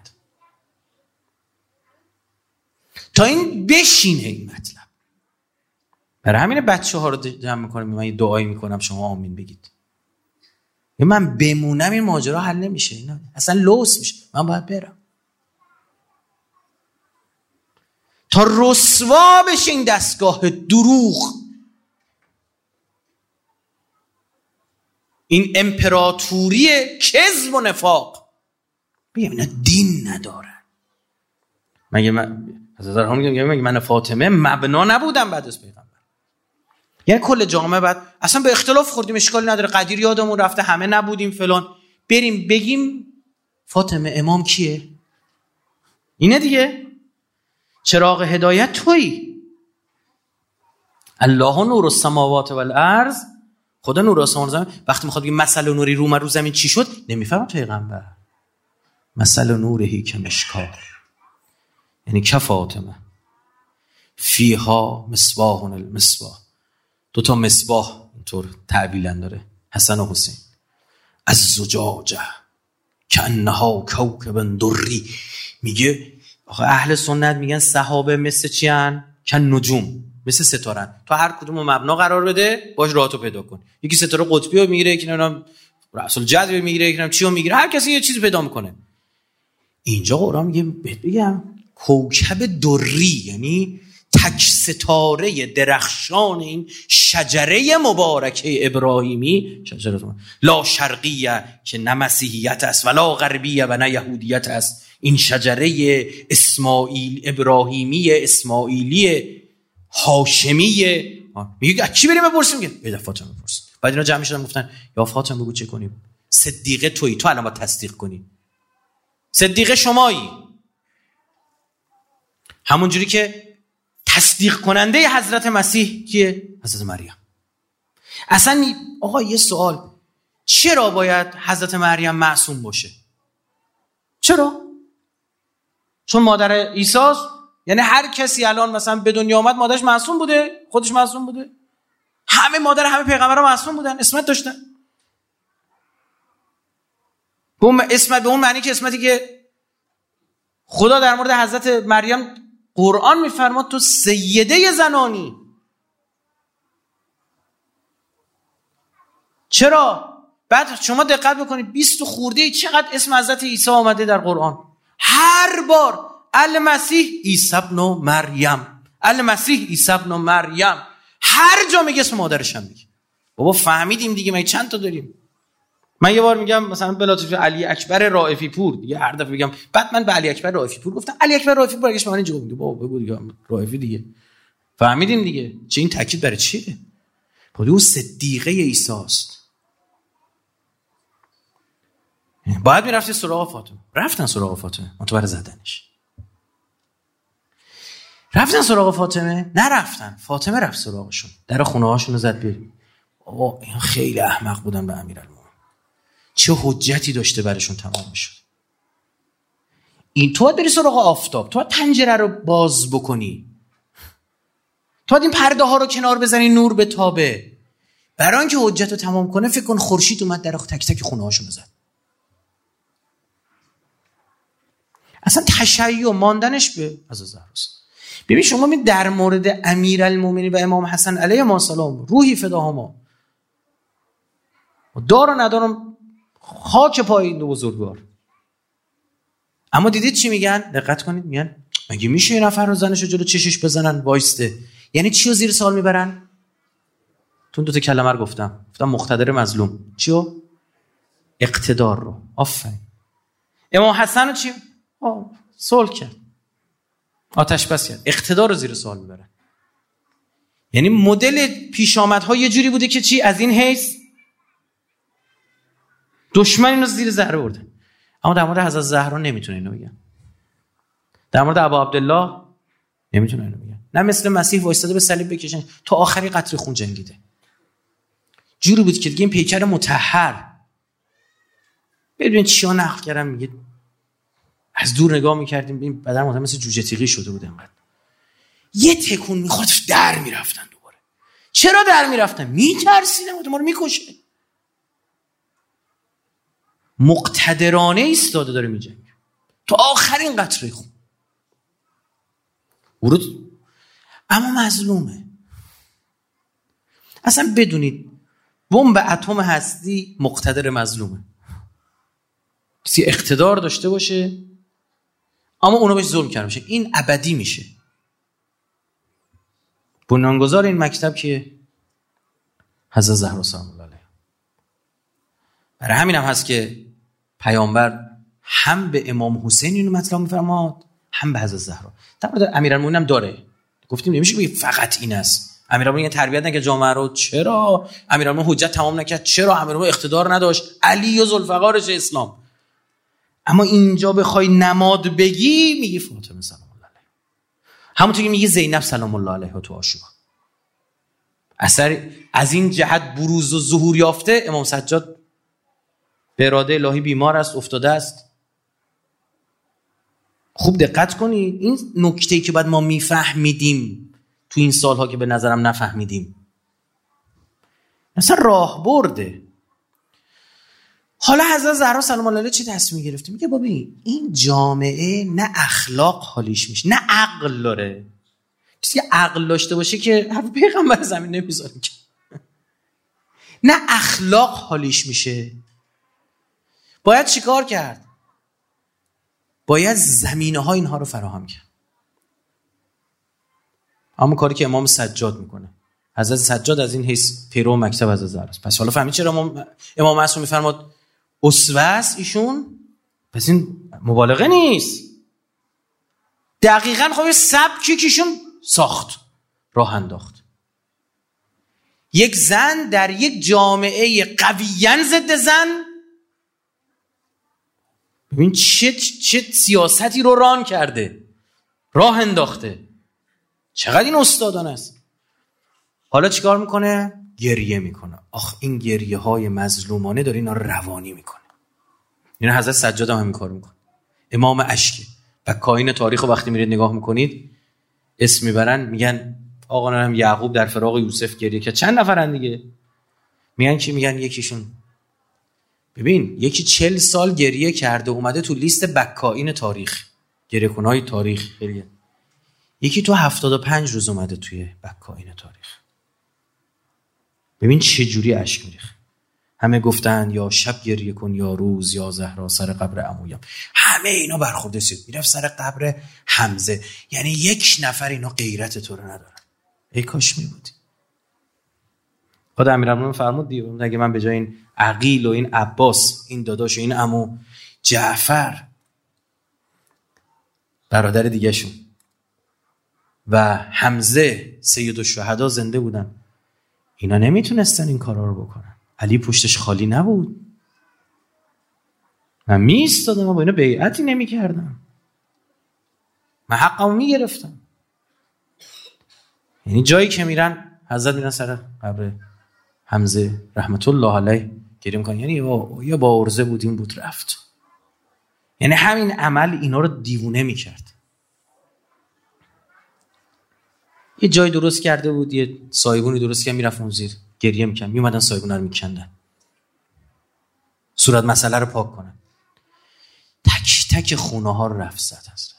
[SPEAKER 2] تا این بشینه این مطلب. برای همین بچه ها رو جمع میکنم، من یه دعایی میکنم شما آمین بگید. من بمونم این ماجرا حل نمیشه، اینا اصلا لوس میشه، من باید برم تا رسوا بشه این دستگاه دروغ، این امپراتوری کذب و نفاق. بگم اینا دین ندارن. مگه من حضرت زهرا میگم مگه من فاطمه مبنا نبودم بعد از پیغمبر؟ یعنی کل جامعه بعد اصلا به اختلاف خوردیم، اشکالی نداره، قدیر یادمون رفته، همه نبودیم فلان، بریم بگیم فاطمه امام کیه؟ اینه دیگه. چراغ هدایت تویی. الله نور السماوات والارض، خدا نور آسمان و زمین. وقتی میخواد بگه مثل نوری رو رو زمین چی شد، نمیفهمم پیغمبر. مثل نورهی که مشکار، یعنی که فاطمه فیها مصباح المصباح، دو تا مصباح اینطور تعبیرن داره، حسن و حسین، از زجاجه کانها کوکب دری. میگه آخه اهل سنت میگن صحابه مثل چی ان؟ کن نجوم، مثل ستارن. تو هر کدوم مبنا قرار بده باش راحتو پیدا کن. یکی ستاره قطبی رو میگیره، یکی نمیدونم رأس الجدی میگیره، یکی نمیدونم چی رو میگیره، هر کسی یه چیزی پیدا میکنه. اینجا قرآن میگه بگم کوکب دری، یعنی تک ستاره درخشان این شجره مبارکه ابراهیمی، شجره لا شرقیه که نه مسیحیت است ولا غربیه و نه یهودیت است، این شجره اسماعیل ابراهیمی اسماعیلی هاشمیه. میگه کی بریم بپرسیم؟ میگه بده فاطمه بپرس. بعد اینا جمع شدن گفتن یا فاطمه بگو چه کنیم؟ صدیقه تویی، تو الان باید تصدیق کنی، صدیقه شمایی. همون جوری که تصدیق کننده حضرت مسیح کیه؟ حضرت مریم. اصلا آقا یه سوال، چرا باید حضرت مریم معصوم باشه؟ چرا؟ چون مادر عیسی است؟ یعنی هر کسی الان مثلا به دنیا آمد مادرش معصوم بوده؟ خودش معصوم بوده؟ همه مادر همه پیغمبرها معصوم بودن، اسمت داشتن. به اون اسمت، به اون معنی که اسمتی که خدا در مورد حضرت مریم قرآن میفرماد تو سیده زنانی. چرا؟ بعد شما دقت بکنید بیست خورده چقدر اسم حضرت عیسی آمده در قرآن. هر بار المسیح عیسی ابن مریم، المسیح عیسی ابن مریم، هر جا میگه اسم مادرش هم میگه. بابا فهمیدیم دیگه، ما چند تا داریم. من یه بار میگم مثلا بلاتوفی علی اکبر رائفی پور، دیگه هر دفعه میگم بعد من به علی اکبر رائفی پور گفتم، علی اکبر رائفی پور برگشت من اینجا گفتم بابا بگو دیگه رائفی دیگه. فهمیدیم دیگه. چه این تاکید برای چیه؟ بابا او صدیقه عیسی است. باید میرفتی سراغ فاطمه. رفتن سراغ فاطمه، منتظر زدنش. رفتن سراغ فاطمه؟ نرفتن. فاطمه رفت سراغشون، در خونه هاشون رو زد بریم. آقا این خیلی احمق بودن به امیرالمومنین. چه حجتی داشته برشون تمام میشد. این تو بری سراغ آفتاب، تو پنجره رو باز بکنی، تو این پرده ها رو کنار بزنی نور به تابه. برای اینکه حجت رو تمام کنه فکر کن خورشید اومد در تک تک خونه هاشون زد. اصلا تشیع ماندنش به از زهراست. ببین شما می در مورد امیرالمومنین و امام حسن علیه السلام روحی فداهما دار و ندارم خاک پای این دو بزرگوار. اما دیدید چی میگن؟ دقت کنید، میگن مگه میشه یه نفر رو زنشو جلو چشش بزنن وایسته؟ یعنی چی رو زیر سوال میبرن؟ تو دو تا کلمه رو گفتم گفتم مقتدر مظلوم. چیو؟ اقتدار رو. آفرین. امام حسن رو چی؟ آه صلح کرد، آتش بس کرد. اقتدار رو زیر سوال میبرن. یعنی مدل پیشامدها یه جوری بوده که چی؟ از این حیث دشمن اینو زیر ذره برده. اما در مورد حضرت زهرا نمیتونه اینو بگن، در مورد ابا عبدالله نمیتونه اینو بگن. نه مثل مسیح وایستاده به صلیب بکشن، تا آخری قطره خون جنگیده. جوری بود که دیگه این پیکر مطهر ببین چیا نقل کردم. میگه از دور نگاه میکردیم ببین بدن مدام مثل جوجه تیغی شده بود، انقدر یه تکون میخورد در میرفتن. دوباره چرا در میرفتن؟ میترسیدن ما رو میکشه. مقتدرانه ایستاده داره میجنگه تو آخرین قطره خون. ورود اما مظلومه. اصلا بدونید بمب اتم هستی مقتدر مظلومه. کسی اقتدار داشته باشه اما اونو بهش ظلم کرده باشه، این ابدی میشه. بنیانگذار این مکتب که حضرت زهرا سلام الله علیها. برای همین هم هست که پیامبر هم به امام حسین اینو مطلب میفرماد هم به حضرت زهرا. در مورد امیرالمومنین هم داره. گفتیم نمیشه بگی فقط این است. امیرالمومنین تربیت نکرد جامعه رو، چرا؟ امیرالمومنین حجت تمام نکرد، چرا؟ امیرالمومنین اقتدار نداشت، علی و ذوالفقارش اسلام. اما اینجا بخوای نماد بگی میگی فاطمه سلام الله علیها، همونطور که میگی زینب سلام الله علیها تو عاشورا. اثر از این جهت بروز و ظهور یافته. امام سجاد به اراده الهی بیمار است، افتاده است. خوب دقت کنید، این نکته‌ای که بعد ما میفهمیدیم تو این سالها که به نظرم نفهمیدیم، مثلا راه برده. حالا حضرت زهرا سلام الله علیها چی تصمیم گرفته؟ میگه ببین این جامعه نه اخلاق حالیش میشه نه عقل داره. کسی که عقل داشته باشه که حرف پیغمبر زمین نمیذاره که. نه اخلاق حالیش میشه. باید چیکار کرد؟ باید زمینه ها اینها رو فراهم کرد. اما کاری که امام سجاد میکنه. حضرت سجاد از این حیث پیرو مکتب حضرت زهرا است. پس حالا فهمید چرا امام امام معصوم میفرماد اسوه است ایشون؟ پس این مبالغه نیست. دقیقاً خب سبکی که ایشون ساخت، راه انداخت. یک زن در یک جامعه قویاً ضد زن، ببین چه چه سیاستی رو ران کرده، راه انداخته. چقدر این استادانه است. حالا چیکار میکنه؟ گریه میکنه. آخ این گریه های مظلومانه داره اینا رو روانی میکنه. اینا حضرت سجاد هم همین کار میکنه. امام اشکی و کائن تاریخ رو وقتی میرید نگاه میکنید اسم میبرن، میگن آقا نام یعقوب در فراق یوسف گریه کرد. چند نفرن دیگه؟ میگن چی؟ میگن یکیشون ببین یکی چل سال گریه کرده اومده تو لیست بکائین تاریخ، گریه کنهای تاریخ خیلی. یکی تو هفتاد و پنج روز اومده توی بکائین تاریخ. ببین چه جوری اشک میریخت. همه گفتن یا شب گریه کن یا روز یا زهرا سر قبر عمویم. همه اینا برخورده سید میرفت سر قبر حمزه. یعنی یک نفر اینا غیرت تو رو ندارن. ای کاش میبودی. خدا امیرالمومنین فرمود دیگه اگه من به جای این عقیل و این عباس، این داداش و این عمو جعفر برادر دیگه شون و حمزه سید الشهدا زنده بودن، اینا نمیتونستن این کارا رو بکنن. علی پشتش خالی نبود. من میستادم و با اینا بیعتی نمی کردم. من حقمو میگرفتم. یعنی جایی که میرن حضرت میرن سر قبر حمزه رحمت الله علیه گریه میکنن، یعنی یا با عرضه بودیم بود رفت. یعنی همین عمل اینا رو دیوونه میکرد. یه جای درست کرده بود، یه سایبونی درست کرد، میرفت اون زیر گریه میکرد، میومدن سایبونا رو میکندن صورت مسئله رو پاک کنن. تک تک خونه ها رو رفت زد حضرت.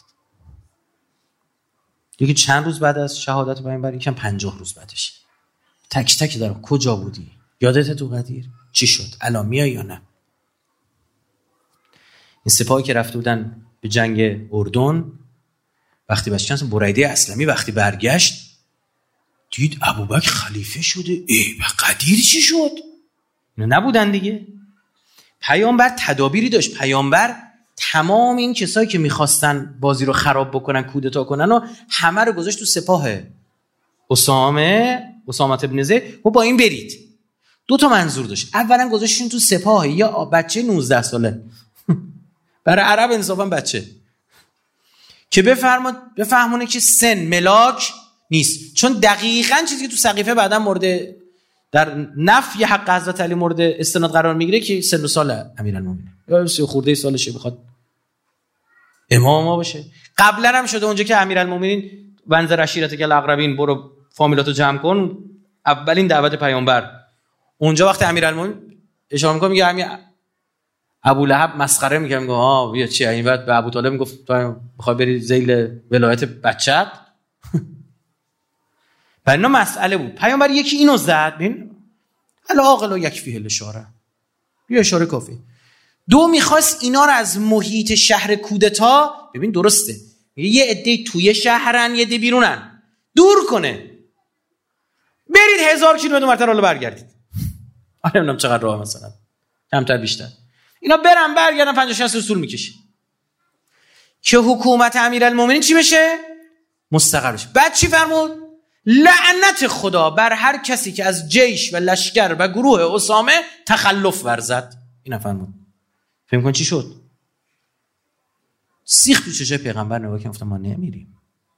[SPEAKER 2] یکی چند روز بعد از شهادت پیامبر، یکم پنجاه روز بعدش. تک تک دارم کجا بودی؟ یادت تو قدیر؟ چی شد؟ الان میای یا نه؟ این سپاهی که رفته بودن به جنگ اردن، وقتی بچه‌نس بریده اسلمی وقتی برگشت دید ابوبکر خلیفه شده. ای به قدیر چی شد؟ اینا نبودن دیگه. پیامبر تدابیری داشت. پیامبر تمام این کسایی که میخواستن بازی رو خراب بکنن، کودتا کنن و همه رو گذاشت تو سپاه اسامه اسامه ابن زید و با این برید. دو تا منظور داشت. اولا گذاشتشون تو سپاه یا بچه نوزده ساله برای عرب انصافا بچه، که بفرماد بفهمونه که سن ملاک نیست، چون دقیقاً چیزی که تو سقیفه بعداً مورد در نفی حق حضرت علی مورد استناد قرار میگیره که سن و سال امیرالمومنین یا سی خورده سالشه بخواد امام ما باشه. قبلا هم شده اونجا که امیرالمومنین ونذر عشیرتک الاقربین، برو فامیلاتو جمع کن، اولین دعوت پیامبر اونجا وقتی امیرالمومنین اشاره میکنه میگه همین ابولهب مسخره میگه، میگه ها بیا چی این بعد به ابوطالب میگفت تو میخوای بری ذیل ولایت بچت. برای اینا مسئله بود. پیامبر یکی اینو زد، ببین العاقل و یکفیه الاشاره، یه اشاره کافی. دو میخواست اینا رو از محیط شهر کودتا، ببین درسته میگه یه عده توی شهرن یه عده بیرونن، دور کنه. برید هزار کیلومتر اونورتر حالا برگردید. آره نمیدونم چقدر راه، مثلا کمتر بیشتر، اینا برن برگردن پنجاه شصت اصول میکشه که حکومت امیرالمومنین چی بشه؟ مستقر بشه. بعد چی فرمود؟ لعنت خدا بر هر کسی که از جیش و لشکر و گروه اسامه تخلف ورزد. اینا فرمود. فهم کن چی شد؟ سیخ تو چشای پیغمبر نگاه که گفتم ما نمیریم.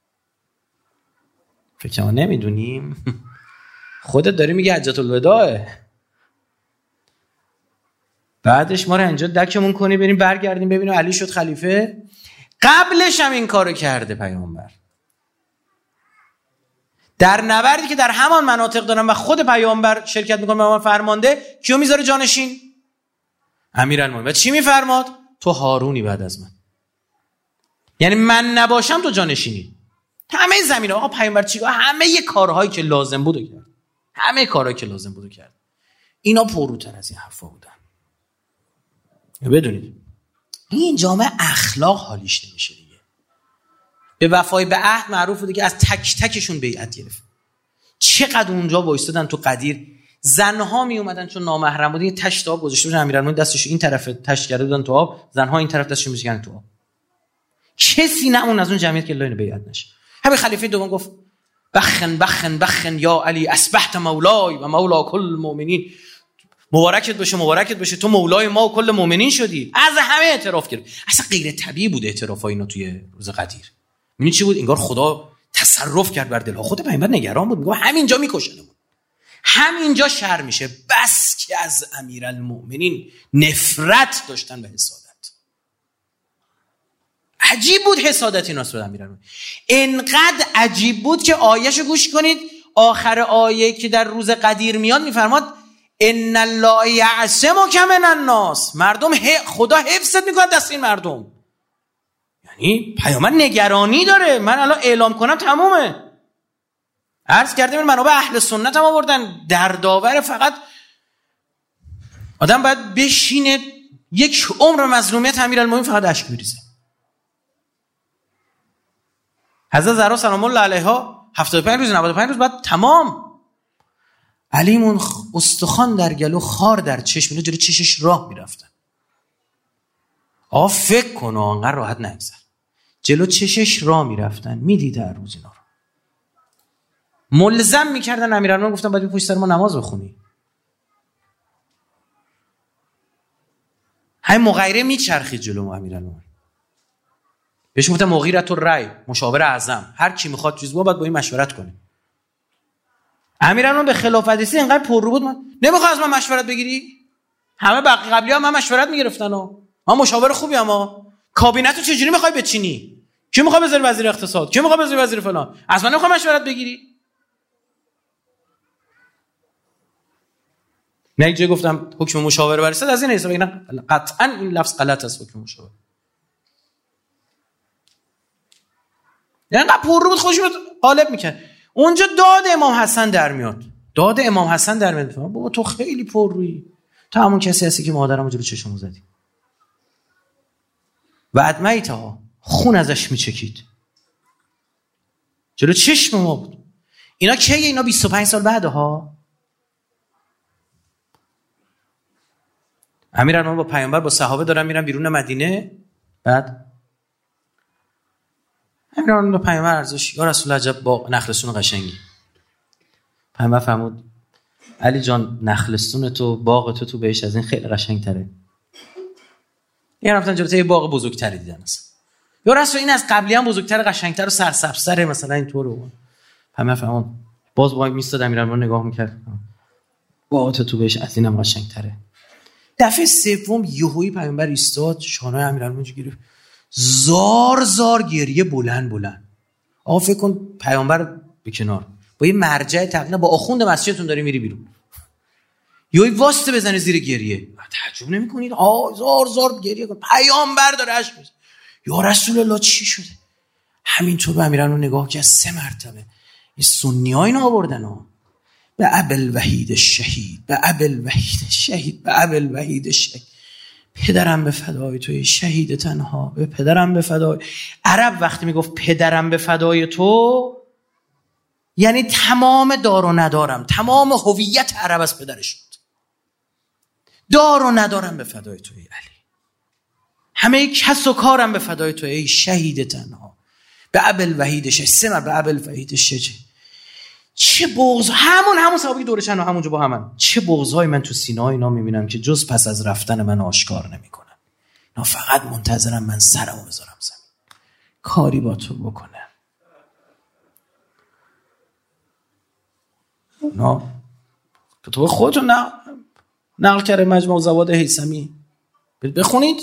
[SPEAKER 2] فکر ما نمیدونیم. خودت داری میگه حجت الوداعه. بعدش ما رو اینجا دکمون کنی بریم برگردیم ببینیم علی شد خلیفه. قبلش هم این کارو کرده پیامبر. در نبردی که در همان مناطق دارن و خود پیامبر شرکت میکنه، به فرمانده کیو میذاره جانشین؟ امیرالمومنین. و چی میفرماد؟ تو هارونی بعد از من، یعنی من نباشم تو جانشینی. همه زمینه آقا پیامبر چیکار؟ همه ی کارهایی که لازم بود کرد، همه کارهایی که لازم بود کرد. اینا پروتر از این حرفا بودن. بدونید این جامعه اخلاق حالیش نمیشه دیگه. به وفای به عهد معروف بوده که از تک تکشون بیعت گرفت. چقدر اونجا وایستادن تو قدیر، زنها می اومدن چون نامحرم بودن، یه تشت آب گذاشته بودن، امیرالمومنین دستش این طرف تشت کرده بودن تو آب، زنها این طرف دستشون میذاشتن تو آب. کسی نمون از اون جمعیت که الله اینو بیعت نشه. همین خلیفه دوم گفت بخن بخن بخن یا علی اصبحت مولای و مولا کل المؤمنین. مبارکت باشه مبارکت باشه، تو مولای ما و کل مؤمنین شدی. از همه اعتراف کرد. اصلا غیر طبیعی بود اعترافای اینا توی روز قدیر. می‌بینی چی بود؟ انگار خدا تصرف کرد بر دلها. خود پیامبر نگران بود، میگه همینجا میکشنمون، همینجا شر میشه. بس که از امیرالمؤمنین نفرت داشتن به حسادت. عجیب بود حسادت اینا نسبت به امیرالمؤمنین. انقدر عجیب بود که آیه‌شو گوش کنید. آخر آیه که در روز قدیر میاد میفرماد ان الله یعصمک من الناس. مردم خدا حفظت میکنه دست این مردم. یعنی پیامبر نگرانی داره. من الان اعلام کنم تمومه. عرض کردیم این منابع اهل سنت هم آوردن. در داور فقط آدم باید بشینه یک عمر مظلومیت امیرالمومنین فقط اشک بریزه. حضرت زهرا سلام الله علیها هفتاد و پنج روز نود و پنج روز بعد تمام. علیمون استخوان در گلو خار در چشم، اینا جلوی چشش راه میرفتن. آقا فکر کن آنقدر راحت نگذر. جلو چشش راه میرفتن، میدید هر روز اینا رو. ملزم میکردن امیرالمومنین، گفتن باید پشت سر ما نماز بخونی. همین مغیره میچرخید جلو امیرالمومنین. بهش گفتن مغیرة الرأی، مشاور اعظم، هر کی میخواد چیز با باید با این مشورت کنه. امیرالمومنین به خلافت رسید اینقدر پررو بود، من نمیخواد از من مشورت بگیری؟ همه بقیه قبلی ها من مشورت میگرفتن و من مشاور خوبی اما کابینت رو چجوری میخوای بچینی؟ کی میخواد بذاری وزیر اقتصاد؟ کی میخواد بذاری وزیر فلان؟ از من نمیخواد مشورت بگیری؟ نه اینجا گفتم حکم مشاوره برسد از این حساب، اینا قطعا این لفظ غلط است. حکم مشاوره یعنی قبل پر رو بود خوشی بود غالب میکرد. اونجا داد امام حسن در میاد، داد امام حسن در میاد. بابا تو خیلی پر رویی، تو همون کسی هستی که مادرمو جلو چشمو زدی. و ادمیتها، خون ازش میچکید جلو چشم ما بود. اینا کیه؟ اینا بیست و پنج سال بعده ها. امیرالمومنین با پیامبر با صحابه دارن میرن بیرون مدینه. بعد امیرالمومنین با پیامبر ارزش یا رسول عجب با نخلستون قشنگی. پیامبر فرمود علی جان نخلستون تو باغ تو تو بهش از این خیلی قشنگتره. یه رفتن جلوی باغ بزرگتری دیدن اصلا. یا رسول این از قبلی هم بزرگتر قشنگتر و سرسبزتره مثلا اینطوره. پیامبر فرمود باز با میستاد امیرالمومنین نگاه میکرد باغ تو تو بهش از اینم قشنگتره. دفعه سوم یهویی پیامبر ایستاد، شانه‌ی امیرالمومنین گرفت، زار زار گریه بلند بلند. آقا فکر کن پیامبر به کنار با یه مرجع تقریبا با آخوند مسجدتون داری میری بیرون، یهویی واسطه بزنه زیر گریه. تعجب نمی‌کنید؟ آ زار زار گریه کن، پیامبر داره اشک می‌ریزه. یا رسول الله چی شده؟ همینطور به امیرالمومنین نگاه کرد سه مرتبه. این سنی‌ها اینو آوردن ها. به ابوالوحید شهید، به ابوالوحید شهید، به ابوالوحید شهید. پدرم به فدای توی شهید تنها، به پدرم به فدای. عرب وقتی میگفت پدرم به فدای تو یعنی تمام دار و ندارم، تمام هویت عرب از پدرش بود. دار و ندارم به فدای توی علی، همه کس و کارم به فدای توی ای شهید تنها، به ابوالوحید شهید. سه مرتبه به ابوالوحید شهید. چه بغض، همون همون صحابه که دورشن و همونجا با همن، چه بغضای من تو سینه‌های اینا میبینم که جز پس از رفتن من آشکار نمیکنن. اینا فقط منتظرم من سرمو بذارم زمین کاری با تو بکنم. نه کتاب خودتون نه نقل کرده مجموع زواد هیثمی، بخونید.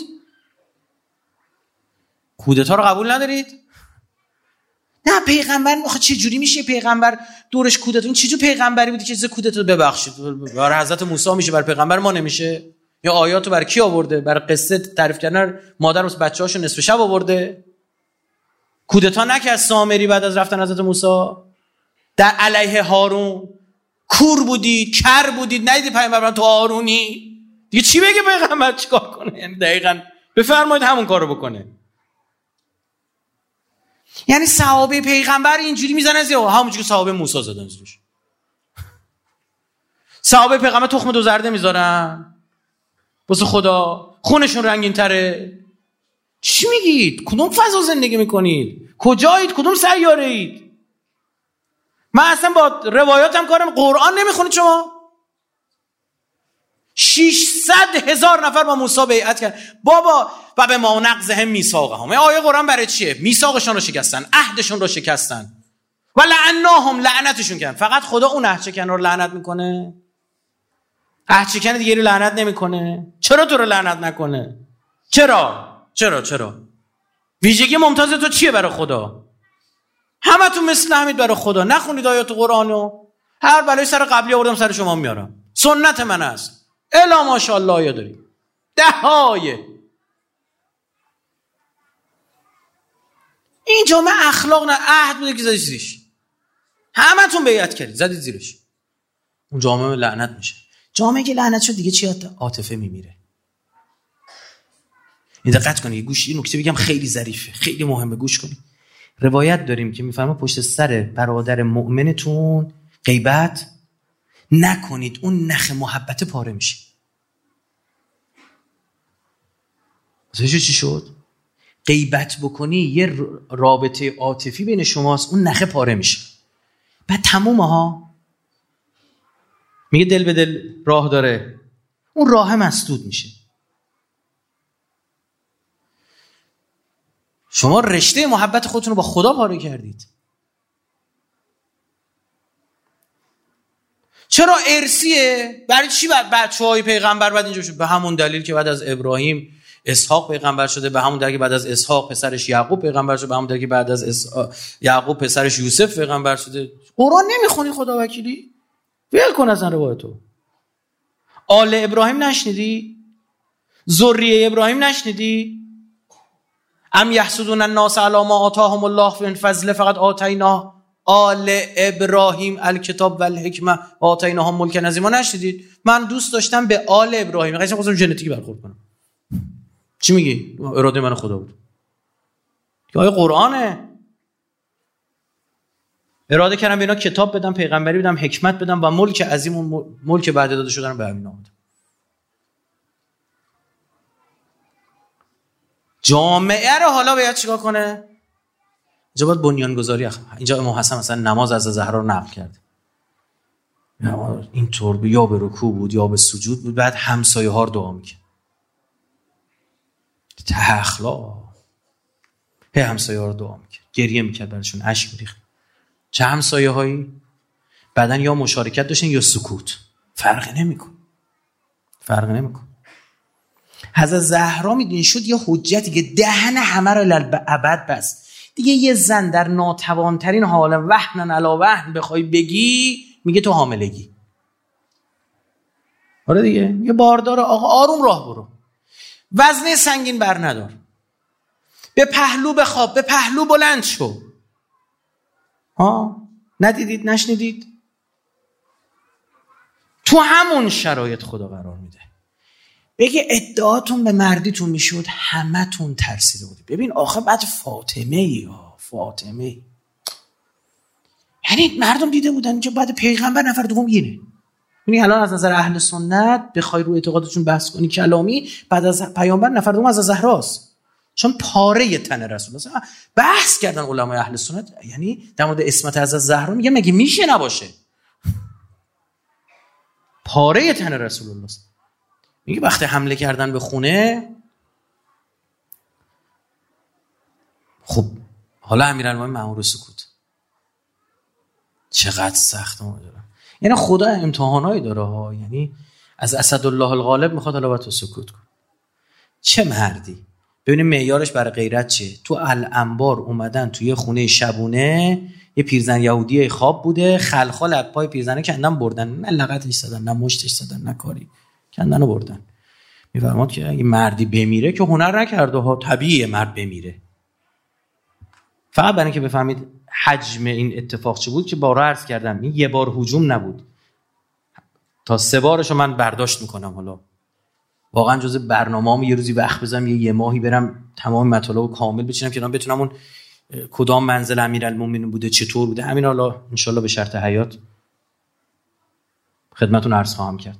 [SPEAKER 2] کودتا رو قبول ندارید؟ نه پیغمبر آخه چه جوری میشه پیغمبر دورش کودتا؟ این چه جور پیغمبری بودی که چه کودتا ببخشید؟ برای حضرت موسی میشه، برای پیغمبر ما نمیشه؟ یا آیاتو برای کی آورده؟ برای قصه تعریف کردن مادر واسه بچه‌هاشو نصف شب آورده؟ کودتا نکرد سامری بعد از رفتن حضرت موسی در علیه هارون؟ کور بودید، کر بودید، ندیدی پیغمبر تو هارونی؟ دیگه چی بگه پیغمبر چیکار کنه؟ یعنی دقیقاً بفرمایید همون کارو بکنه. یعنی صحابه پیغمبر اینجوری میزنن زیر همونجوری که صحابه موسی زدن زیرش. صحابه پیغمبر تخم دو زرده میذارن واسه خدا، خونشون رنگین تره. چی میگید؟ کدوم فضا زندگی میکنید؟ کجایید؟ کدوم سیاره اید؟ من اصلا با روایاتم کارم. قرآن نمیخونید شما؟ ششصد هزار نفر با موسی بیعت کرد بابا و به ما نقضهم میثاقهم. این آیه قرآن برای چیه؟ میثاقشون رو شکستن، عهدشون رو شکستن و لعناهم، لعنتشون کردن. فقط خدا اون عهد شکن رو لعنت میکنه؟ عهد شکن دیگه رو لعنت نمیکنه؟ چرا تو رو لعنت نکنه؟ چرا چرا چرا ویژگی ممتاز تو چیه برای خدا؟ همه تو مثل همید برای خدا. نخونید آیات قرآنو؟ هر بلای سر قبلی آوردم سر شما میارم. سنت من است. الا ماشاءالله آیه داریم ده آیه. این جامعه اخلاق نه عهد بوده که زدید زیرش، همه تون بیعت کردید زدید زیرش. اون جامعه لعنت میشه. جامعه که لعنت شد دیگه چی؟ عاطفه میمیره. این دقت کنید، گوش این نکته بگم خیلی ظریفه، خیلی مهمه، گوش کنید. روایت داریم که میفرما پشت سر برادر مؤمنتون غیبت نکنید، اون نخ محبت پاره میشه. مثلا چی شد؟ غیبت بکنی یه رابطه عاطفی بین شماست، اون نخ پاره میشه. بعد تمومه ها. میگه دل به دل راه داره، اون راه مسدود میشه. شما رشته محبت خودتون رو با خدا پاره کردید. چرا ارثیه؟ برای چی بعد بچه‌های پیغمبر بعد اینجا شد؟ به همون دلیل که بعد از ابراهیم اسحاق پیغمبر شده، به همون دلیل که بعد از اسحاق پسرش یعقوب پیغمبر شده، به همون دلیل که بعد از اسحاق یعقوب پسرش یوسف پیغمبر شده. قرآن نمیخونی خدا وکیلی؟ ول کن از این روایتو. آل ابراهیم نشنیدی؟ ذریه ابراهیم نشنیدی؟ ام یحسدون الناس علی ما آتاهم الله من فضل فقط آتینا آل ابراهیم الکتاب و الحکمه و آتیناهم ملکا عظیما. نشنیدید؟ من دوست داشتم به آل ابراهیم، قشنگ خواستم ژنتیکی برخورد کنم. چی میگی؟ اراده من خدا بود. که آیه قرآنه. اراده کردم به اینا کتاب بدم، پیغمبری بدم، حکمت بدم و ملک عظیم و ملک بعد داده شدن به همین آمد. جامعه رو حالا باید چیکار کنه؟ اینجا باید بنیانگذاری اخ... اینجا امام حسن مثلا نماز از زهرا رو نقل کرد. این طور یا به رکوع بود یا به سجود بود، بعد همسایه ها رو دعا میکرد. اخلاق. هی همسایه ها رو دعا میکرد، گریه میکرد براشون، اشک میریخت. چه همسایه هایی؟ بعدن یا مشارکت داشتن یا سکوت. فرقی نمیکن. فرقی نمیکن. حضرت زهرا میدونی شد یه حجتی که دهن همه رو للابد بست. دیگه یه زن در ناتوانترین حال وهن علی وهن بخوای بگی، میگه تو حاملگی. آره دیگه، یه باردار آقا آروم راه برو، وزنه سنگین بر ندار، به پهلو بخواب، به پهلو بلند شو. ها ندیدید؟ نشنیدید؟ تو همون شرایط خدا قرار میده. بگه ادعاتون به مردیتون میشد، همه تون ترسیده بودید. ببین آخه بعد فاطمه یا فاطمه، یعنی مردم دیده بودن اینجا بعد پیغمبر نفر دوم گیره. یعنی الان از نظر اهل سنت بخوای رو اعتقادشون بحث کنی کلامی، بعد از پیامبر نفر دوم از زهراست، چون پاره تن رسول الله. بحث کردن علمای اهل سنت، یعنی در مورد اسمت از زهرا میگه مگه میشه نباشه؟ پاره تن رسول الله. میگه وقتی حمله کردن به خونه، خب حالا امیرالمومنین مأمور سکوت. چقدر سخت ماجرا. یعنی خدا امتحانایی داره ها، یعنی از اسدالله الغالب میخواد حالا باید تو سکوت کن. چه مردی. ببینید معیارش برای غیرت چیه. تو الانبار اومدن توی خونه شبونه، یه پیرزن یهودی خواب بوده، خلخال از پای پیرزنه کندن بردن، نه لغتش زدن، نه مشتش زدن، نه کاری، کندن و بردن. میفرماد که اگه مردی بمیره که هنر نکرده ها، طبیعیه مرد بمیره. فقط برای اینکه بفهمید حجم این اتفاق چه بود که بارا عرض کردم این یه بار هجوم نبود، تا سه بارشو من برداشت میکنم. حالا واقعا جزء برنامه‌ام یه روزی وقت بزنم یه, یه ماهی برم تمام مطالب کامل بچینم که بتونم اون کدام منزل امیرالمومنین بوده، چطور بوده، همین حالا انشالله به شرط حیات خدمتتون عرض خواهم کرد.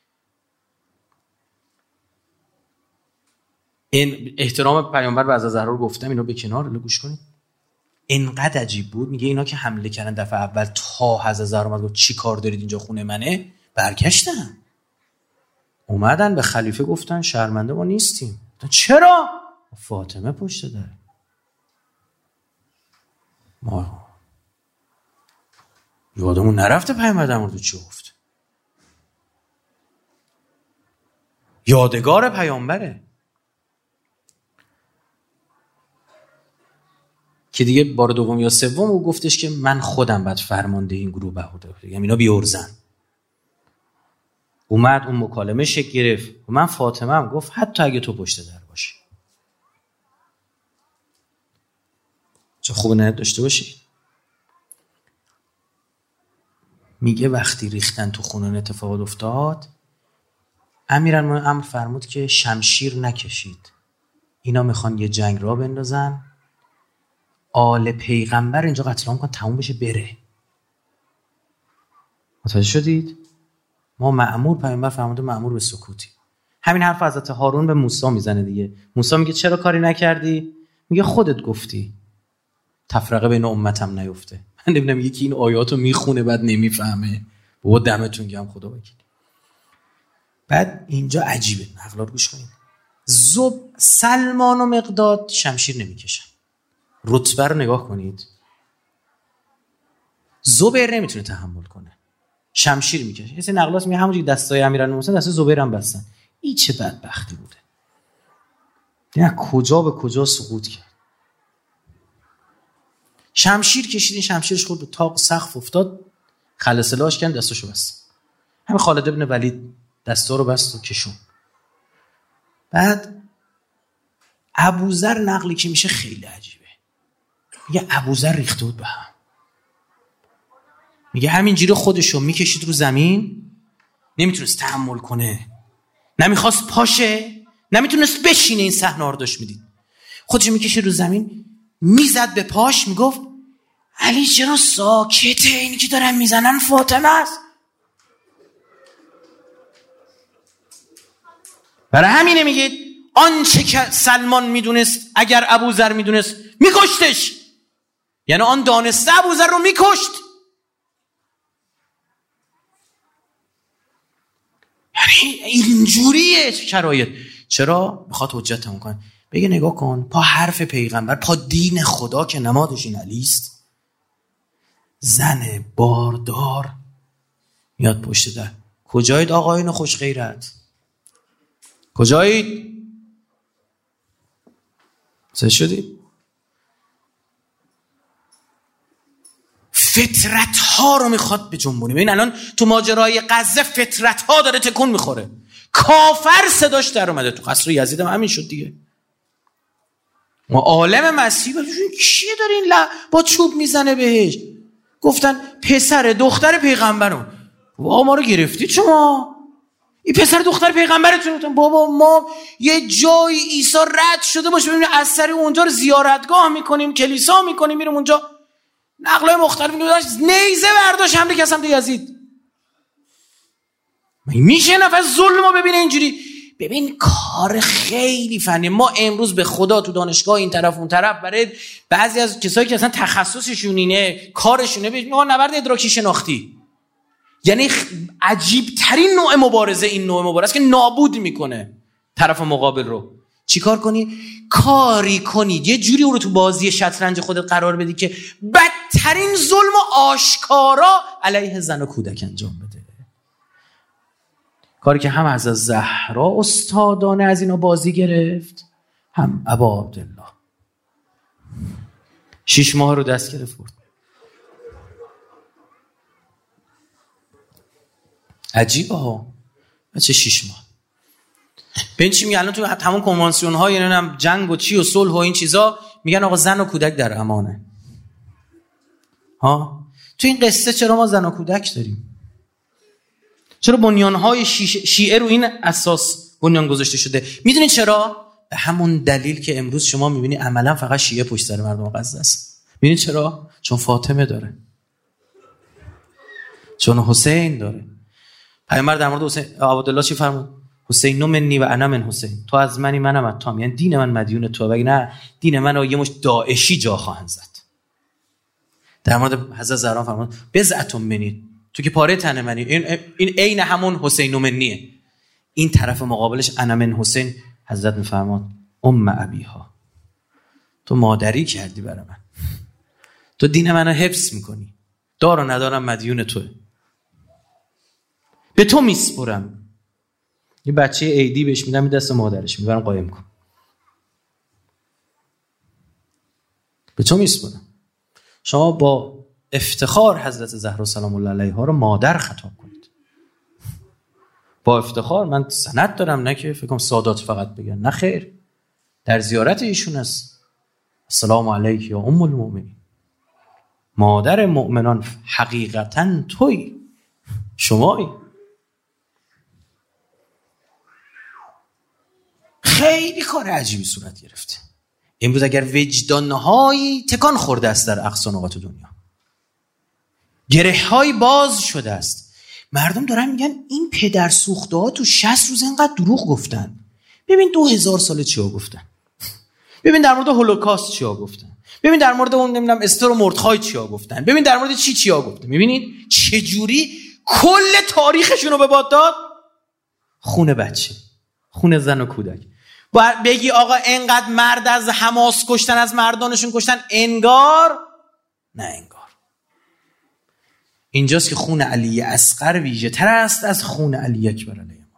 [SPEAKER 2] این احترام پیامبر و از زهرا رو گفتم، اینو به کنار رو گوش کنید. اینقدر عجیب بود. میگه اینا که حمله کردن دفعه اول تا حضرت زهرا اومد گفت چی کار دارید اینجا خونه منه، برگشتن اومدن به خلیفه گفتن شرمنده ما نیستیم. چرا؟ فاطمه پشت داره. ما یادمون نرفته پیامبر در مورد چی گفت. یادگار پیامبره که دیگه بار دوم یا سوم او گفتش که من خودم بعد فرمانده این گروه بهوده بگم اینا بیورزن. اومد اون مکالمه شکل گرفت و من فاطمه هم گفت حتی اگه تو پشت در باشی. چه خوب نه داشته باشی. میگه وقتی ریختن تو خونه اتفاقات افتاد، امیرالمومنین امر فرمود که شمشیر نکشید، اینا میخوان یه جنگ را بندازن، آل پیغمبر اینجا قتل عام کن تموم بشه بره. متوجه شدید؟ ما مأمور، پیامبر فرموده مأمور به سکوتی. همین حرف حضرت هارون به موسی میزنه دیگه. موسی میگه چرا کاری نکردی؟ میگه خودت گفتی تفرقه بین امتم نیفته. من نمیدونم یکی این آیاتو میخونه بعد نمیفهمه. بابا دمتون گرم خدا وکیل. بعد اینجا عجیبه، نقلا رو گوش کنید. زب سلمان و مقداد شمشیر نمیکشن. رتبه رو نگاه کنید. زبیر نمیتونه تحمل کنه. شمشیر میکشه. یه سری نقلات میگه همونجوری دستای امیرالمومنین دست زبیر هم بستن. این چه بدبختی بوده. دیگه کجا به کجا سقوط کرد. شمشیر کشیدین، شمشیرش خورد به طاق سقف افتاد، خلسلاش کن دستاشو بست. همین خالد ابن ولید دستا رو بست و کشون. بعد ابوذر نقلی که میشه خیلی عجیبه. میگه ابوذر ریخته بود به هم. میگه همینجوری خودشو میکشید رو زمین، نمیتونست تحمل کنه، نمیخواست پاشه، نمیتونست بشینه. این صحنه رو داشت میدید. خودشو میکشید رو زمین، میزد به پاش، میگفت علی چرا ساکته؟ اینی که دارن میزنن فاطمه است. برای همینه میگید آنچه که سلمان میدونست اگر ابوذر میدونست میکشتش. یعنی آن دانسته ابوذر رو میکشت. یعنی اینجوریه شرایط. چرا؟ بخواد حجتمون کنه. بگه نگاه کن، پا حرف پیغمبر، پا دین خدا که نمادش این علیست، زن باردار میاد پشت در. کجایید آقایون خوش غیرت؟ کجایید؟ سه شدید؟ فطرت ها رو میخواد به جنبونی. ببین الان تو ماجرای غزه فطرت ها داره تکون میخوره. کافر صداش در اومده. تو قصر یزید هم همین شد دیگه. ما عالم مسیح کیه داره این ل... با چوب میزنه بهش؟ گفتن پسر دختر پیغمبرون. وا ما رو گرفتید شما. این پسر دختر پیغمبرتون. بابا ما یه جای عیسی رد شده باشه ببینیم اثر اونجا رو زیارتگاه میکنیم، کلیسا میکنیم، میریم اونجا. نقلای مختلف میگه نیزه برداشت حمله کرد سمت یزید. میشه نفس ظلمو ببینه اینجوری؟ ببین کار خیلی فنی. ما امروز به خدا تو دانشگاه این طرف اون طرف برای بعضی از کسایی که اصلا تخصصشون اینه، کارشونه، میگن نبرد ادراکی شناختی. یعنی عجیب ترین نوع مبارزه این نوع مبارزه که نابود میکنه طرف مقابل رو. چیکار کنی؟ کاری کنید یه جوری او رو تو بازی شطرنج خودت قرار بدی که بدترین ظلم و آشکارا علیه زن و کودک انجام بده. کاری که هم از زهرا استادانه از اینا بازی گرفت، هم ابا عبدالله شیش ماه رو دست گرفت برد. عجیبه ها بچه شیش ماه. ببین چی میگن الان تو تمام کنوانسیون ها، یعنی هم جنگ و چی و صلح و این چیزا، میگن آقا زن و کودک در امانه. ها تو این قصه چرا ما زن و کودک داریم؟ چرا بنیان‌های شیعه رو این اساس بنیان گذاشته شده؟ میدونید چرا؟ به همون دلیل که امروز شما میبینی عملا فقط شیعه پشت سر مردم غزه است. میدونید چرا؟ چون فاطمه داره، چون حسین داره. پیامبر در مورد حسین عبدالله چی فرمود؟ حسین منی و انا من حسین. تو از منی منم از تو. یعنی دین من مدیون تو، وگه نه دین منو یه مش داعشی جا خواهند زد. در مورد حضرت زهرا فرمود بزعتم منی، تو که پاره تن منی. این این عین همون حسین منیه. این طرف مقابلش انا من حسین. حضرت میفرماد ام ابیها، تو مادری کردی برای من، تو دین منو حفظ میکنی، دار و ندارم مدیون توه، به تو میسپرم. یه بچه عیدی بهش میدم می دست مادرش میبرم قایم کن، به تو میسپرم. شما با افتخار حضرت زهرا سلام الله علیها رو مادر خطاب کنید. با افتخار. من سند دارم، نه که فکر کنم سادات فقط بگن، نه خیر، در زیارت ایشون است. السلام علیک یا ام المؤمنین، مادر مؤمنان حقیقتا توی، شمایی. خیلی کار عجیبی صورت گرفته. امروز اگر وجدان‌هایی تکان خورده است در اقصا نقاط دنیا، گره‌هایی باز شده است، مردم دارن میگن این پدر سوخته ها تو شصت روز اینقدر دروغ گفتن. ببین دو هزار سال چیا گفتن، ببین در مورد هولوکاست چیا گفتن، ببین در مورد اون نمیدونم استر و مردخای چیا گفتن، ببین در مورد چی چیا گفتن. میبینید چجوری کل تاریخشون رو به باد داد. خون بچه، خون زن و کودک. بگی آقا انقدر مرد از حماس کشتن، از مردانشون کشتن، انگار نه انگار. اینجاست که خون علی اصغر ویژه تر است از خون علی اکبر علیه السلام.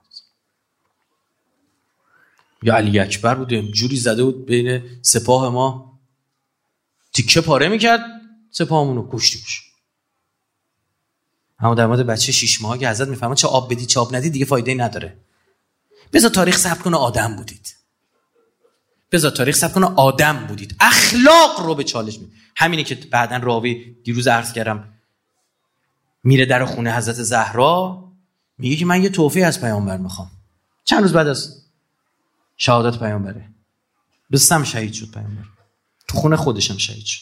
[SPEAKER 2] یا علی اکبر بوده جوری زده بود بین سپاه ما تیکه پاره میکرد سپاهمونو کشتی بشه. اما در مورد بچه شش ماهه که حضرت میفهمه چه آب بدی چه آب ندی دیگه فایده نداره. بذار تاریخ ثبت کنه آدم بودید. بذار تاریخ ثبت کنه آدم بودید. اخلاق رو به چالش می. همینه که بعداً راوی دیروز عرض کردم میره در خونه حضرت زهرا میگه که من یه تحفه از پیامبر میخوام. چند روز بعد از شهادت پیامبره بستم شهید شد پیامبر. تو خونه خودشم شهید شد.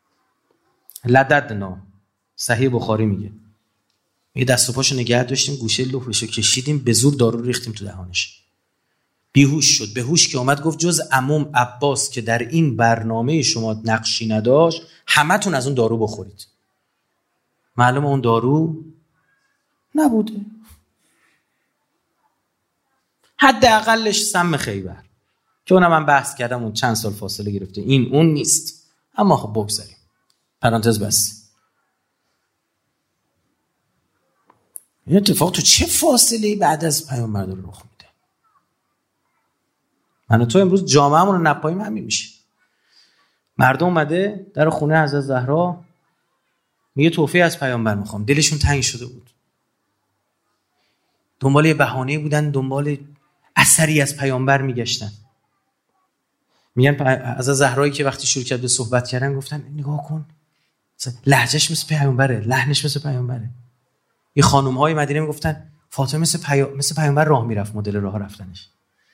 [SPEAKER 2] لددنا صحیح بخاری میگه یه دست و پاشو نگه داشتیم گوشه لوحشو کشیدیم به زور دارو ریختیم تو دهانش. بیهوش شد. به هوش که اومد گفت جز عموم عباس که در این برنامه شما نقشی نداشت همتون از اون دارو بخورید. معلومه اون دارو نبوده. حداقلش سم خیبر که اونم من بحث کردم اون چند سال فاصله گرفته این اون نیست. اما خب بگذاریم پرانتز بس. این اتفاق تو چه فاصله بعد از پیامبر داره رخ میده؟ من و تو امروز جامعه‌مون رو نپاییم همین میشه. مردم اومده در خونه حضرت زهرا میگه تحفه از پیامبر میخوام. دلشون تنگ شده بود. دنبال یه بهانه بودن، دنبال اثری از پیامبر میگشتن. میگن از زهرایی که وقتی شروع کرد به صحبت کردن گفتن نگاه کن لهجهش مثل پیامبره، لحنش مثل پیامبره. یه خانم‌های مدینه میگفتن فاطمه مثل پیا... مثل پیامبر راه میرفت، مدل راه رفتنش.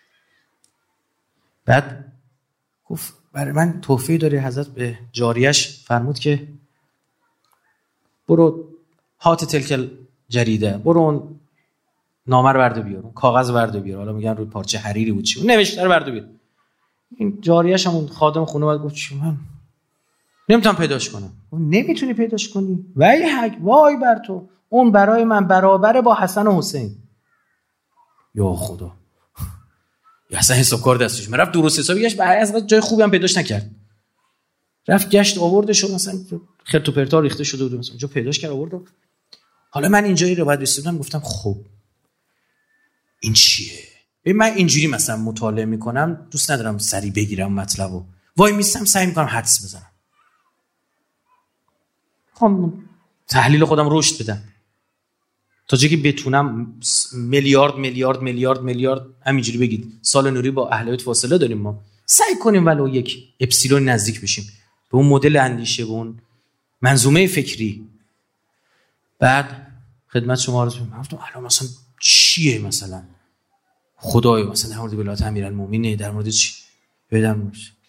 [SPEAKER 2] بعد گفت برای من تحفه داره. حضرت به جاریش فرمود که برو هات تلکل جریده، برو اون نامه رو برده بیار، اون کاغذ برده بیار. حالا میگن روی پارچه حریری بود چی نوشته رو برده بیار. این جاریش هم اون خادم خونه بعد گفت چی من نمیتونم پیداش کنم. نمیتونی پیداش کنی؟ وای حق وای بر تو، اون برای من برابره با حسن و حسین. یا خدا یا اصلا حساب کار دستش من رفت درست حسابی گشت به از جای خوبی هم پیداش نکرد. رفت گشت آوردش و مثلا خرت و پرتا ریخته شده بود مثلا جو پیداش کرد آورد. حالا من اینجایی رو بعد رسیدم گفتم خب این چیه؟ ببین من اینجوری مثلا مطالعه میکنم دوست ندارم سری بگیرم مطلبو. وای میستم سعی میکنم حدس بزنم. خب تحلیل خودم رشد بدم تا جایی که بتونم. میلیارد میلیارد میلیارد میلیارد همینجوری بگید سال نوری با اهل بیت فاصله داریم. ما سعی کنیم ولو یک اپسیلون نزدیک بشیم به اون مدل اندیشه، به اون منظومه فکری. بعد خدمت شما عرض می‌کنم گفتم الان مثلا چیه؟ مثلا خدای مثلا در مورد ولایت امیرالمومنین در مورد چی؟ بدم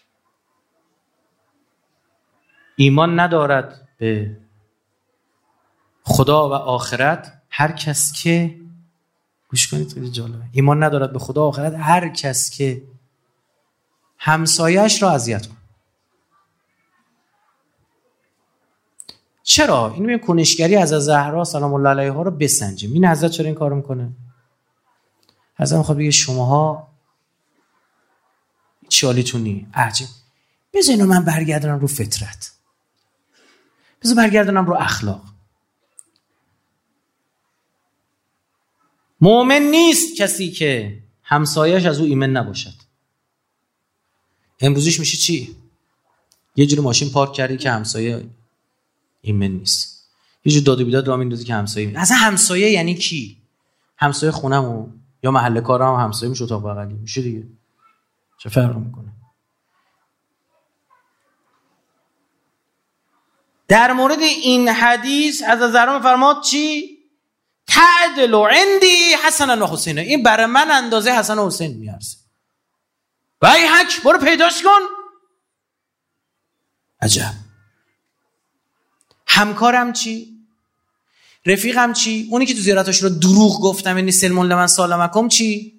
[SPEAKER 2] ایمان ندارد به خدا و آخرت هر کس که گوش کنید خیلی جالبه. ایمان ندارد به خدا و آخرت هر کس که همسایه‌اش را اذیت کنه. چرا؟ اینو ببین کنشگری از زهرا سلام الله علیها رو بسنجیم. این حضرت چرا این کارو میکنه؟ حضرت میخواد بگه شماها چالیتونی عجب. بذار اینو من برگردونم رو فطرت. بذار برگردونم رو اخلاق. مؤمن نیست کسی که همسایه‌اش از او ایمن نباشد. امروزش میشه چی؟ یه جوری ماشین پارک کردی که همسایه ایمن نیست. یه جوری داد و بیداد راه میندازی که همسایه ایمن. اصلا همسایه یعنی کی؟ همسایه خونمو یا محل کارم همسایه میشه اتاق بغلی میشه دیگه. چه فرق میکنه؟ در مورد این حدیث از زهرا فرمود چی؟ تعدل عندي حسن و حسین. این برای من اندازه حسن و حسین میارزه. وای حق برو پیداش کن. عجب. همکارم چی؟ رفیقم چی؟ اونی که تو زیارتش رو دروغ گفتم یعنی سلمون لمن سالمکم چی؟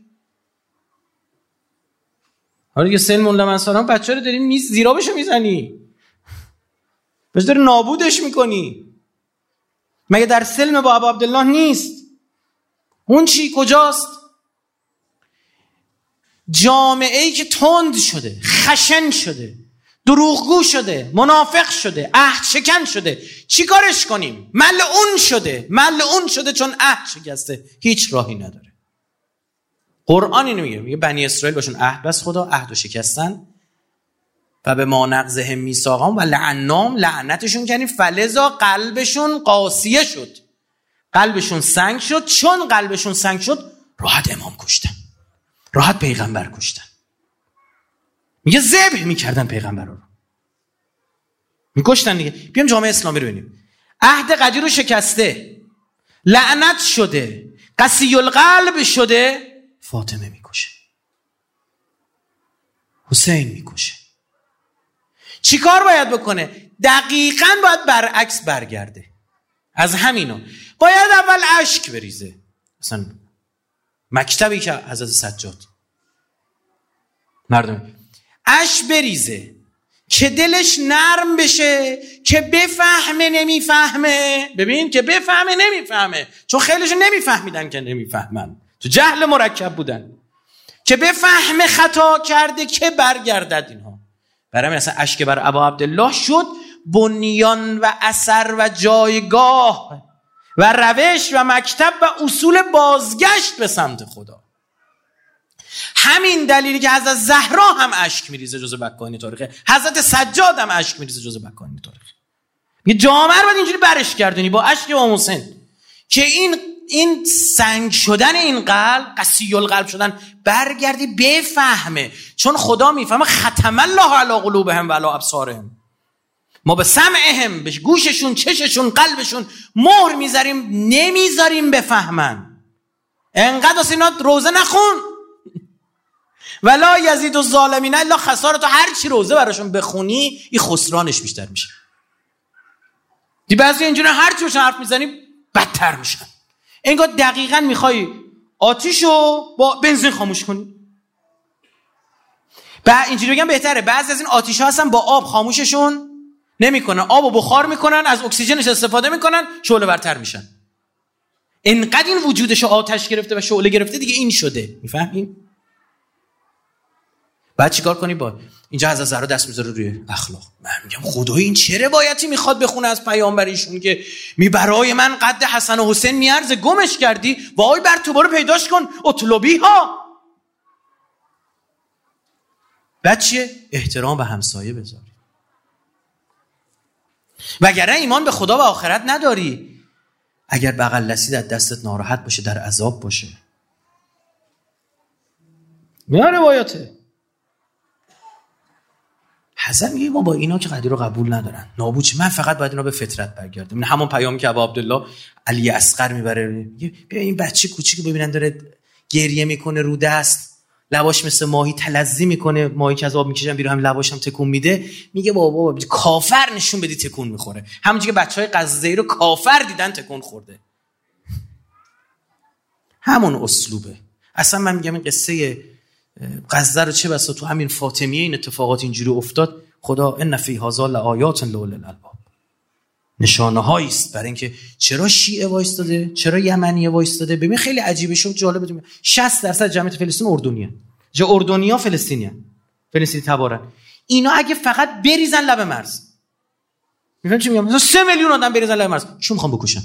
[SPEAKER 2] حالا که سلمون لمن سالم بچه رو داری میز زیرابشو میزنی بس داری نابودش میکنی. مگه در سلم با ابا عبدالله نیست؟ اون چی کجاست؟ جامعه‌ای که تند شده، خشن شده، دروغگو شده، منافق شده، عهد شکن شده. چی کارش کنیم؟ ملعون شده، ملعون شده چون عهد شکسته، هیچ راهی نداره. قرآن اینو میگه، میگه بنی اسرائیل باشون عهد بست خدا، عهدو شکستن و به ما نقضهم میثاقهم و لعناهم، لعنتشون کردیم، فلذا قلبشون قاسیه شد، قلبشون سنگ شد. چون قلبشون سنگ شد راحت امام کشتن، راحت پیغمبر کشتن. میگه ذبح میکردن پیغمبر رو، میکشتن دیگه. بیام جامعه اسلامی رو ببینیم. عهد قدیر رو شکسته، لعنت شده، قسی القلب شده، فاطمه میکشه، حسین میکشه. چی کار باید بکنه؟ دقیقاً باید برعکس برگرده از همینا. باید اول اشک بریزه. مثلا مکتبی که حضرت سجاد مردم اشک بریزه که دلش نرم بشه، که بفهمه نمیفهمه. ببین که بفهمه نمیفهمه، چون خیلیشون نمیفهمیدن که نمیفهمن، تو جهل مرکب بودن. که بفهمه خطا کرده که برگردد. اینها برای من اصلا اشک بر ابا عبدالله شد بنیان و اثر و جایگاه و روش و مکتب و اصول بازگشت به سمت خدا. همین دلیلی که حضرت زهرا هم اشک میریزه جزء بکاین تاریخه، حضرت سجاد هم اشک میریزه جزء بکاین تاریخه. یه جامعه رو باید اینجوری برش گردونی با اشک امام حسین، که این این سنگ شدن این قلب، قسی القلب شدن، برگردی بفهمه. چون خدا میفهمه ختم الله علی قلوبهم و علی ابصارهم. ما به سمعهم، به گوششون، چششون، قلبشون مهر میذاریم، نمیذاریم بفهمن. انقدر از اینا روزه نخون. ولا یزید الظالمین الا خسارا. تو هر چی روزه براشون بخونی این خسرانش بیشتر میشه. دی بعضی اینجوری هر چی بهشون حرف میزنی بدتر میشن. انگار دقیقاً میخوای آتیشو با بنزین خاموش کنی. با اینجوری بگم بهتره. بعضی از این آتیش‌ها هستن با آب خاموششون نمیکنن، آبو بخار میکنن، از اکسیژنش استفاده میکنن، شعله ورتر میشن. اینقدر این وجودشو آتش گرفته و شعله گرفته دیگه این شده. میفهمین؟ بعد چیکار کنی؟ با اینجا حضرت زهرا دست میذاره روی اخلاق. من میگم خدای این چه روایتی میخواد بخونه از پیامبریشون که می برای من قد حسن و حسین میارزه، گمش کردی، وای بر تو برو پیداش کن، اطلبی ها. بعد چیه؟ احترام به همسایه بذاری. وگرنه ایمان به خدا و آخرت نداری. اگر بغل دستی در دستت ناراحت باشه، در عذاب باشه. نه روایاته. حسن میگه ما با اینا که قدیر رو قبول ندارن، نابود چه، من فقط باید اینا به فطرت برگردم. همون پیامی که ابا عبدالله علی اصغر میبره، میگه ببین این بچه کوچیک ببینن داره گریه میکنه رو دست، لباش مثل ماهی تلظی میکنه، ماهی که از آب میکشن بیرون هم لباش هم تکون میده. میگه بابا بابا کافر نشون بدی تکون میخوره. همونجوری که بچهای غزه رو کافر دیدن تکون خورده. همون اسلوبه. اصلا من میگم این قصه غزه رو چه بسا تو همین فاطمیه این اتفاقات اینجوری افتاد. خدا ان فی هذا لآیات لأولی الالباب، نشانه‌هایی است برای اینکه چرا شیعه وایستاده، چرا یمنیه وایستاده. ببین خیلی عجیبه، شو جالبه. شصت درصد جمعیت فلسطین اردنیه، جا اردنیا فلسطینیان، فلسطینی تبارن. اینا اگه فقط بریزن لب مرز، میفهمی چی میگم؟ مثلا سه میلیون آدم بریزن لب مرز، چی میخوام بکشن؟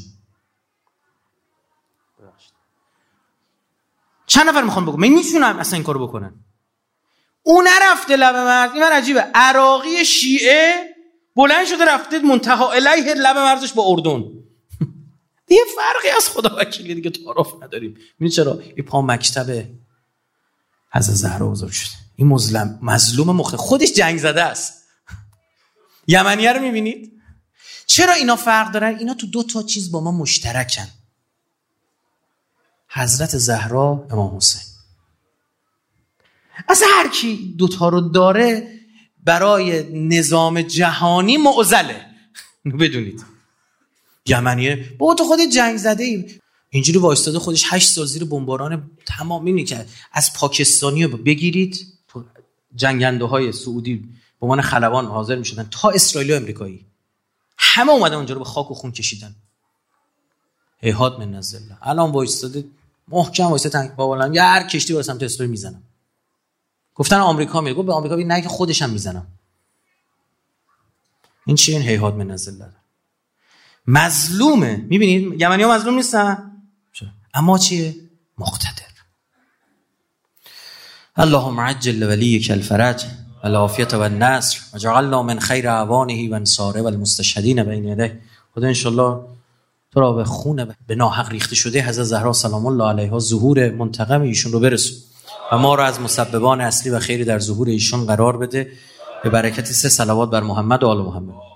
[SPEAKER 2] چند نفر میخوان بگم من میتونم اصلا این کارو بکنن؟ اون نرفته لب مرز. این من عجیبه، عراقی شیعه بلند شده رفته منتها الیه لب مرزش با اردن. دیگه فرقی از خدا وکیلی دیگه تعارف نداریم. ببین چرا این پا مکتب حضرت زهرا بزرگ شده. این مظلوم مظلوم مخ خودش جنگ زده است. یمنیه رو میبینید چرا اینا فرق دارن؟ اینا تو دو تا چیز با ما مشترکن، حضرت زهرا، امام حسین. از هر کی دوتا رو داره برای نظام جهانی معضله. بدونید یمنیه بابا تو خودت جنگ زده ای، اینجوری وایستاده خودش هشت سال زیر بمباران تمام. اینی که از پاکستانی رو بگیرید، تو جنگنده های سعودی به عنوان خلبان حاضر می شدن، تا اسرائیلی و امریکایی همه اومدن اونجا رو به خاک و خون کشیدن. هیهات من نزله. الان وایستاده محکم، وایستاده تانک باولم یا هر کشتی واسه سمت اسرائیل میزنم. گفتن آمریکا میره، گفت به آمریکا بگید نه که خودشم میزنم. این چیه؟ این هیهات من الذلت. مظلومه. میبینید یمنی‌ها مظلوم نیستن، اما چیه؟ مقتدر. اللهم عجل ولیک الفرج والعافیة والنصر وجعلنا من خیر اعوانه و انصاره و المستشهدین بین یدیه. خدا انشالله تو را به خون به ناحق ریخته شده حضرت زهرا سلام الله علیها ظهور منتقم ایشون رو برسون و ما را از مسببان اصلی و خیری در ظهور ایشون قرار بده، به برکت سه صلوات بر محمد و آل محمد.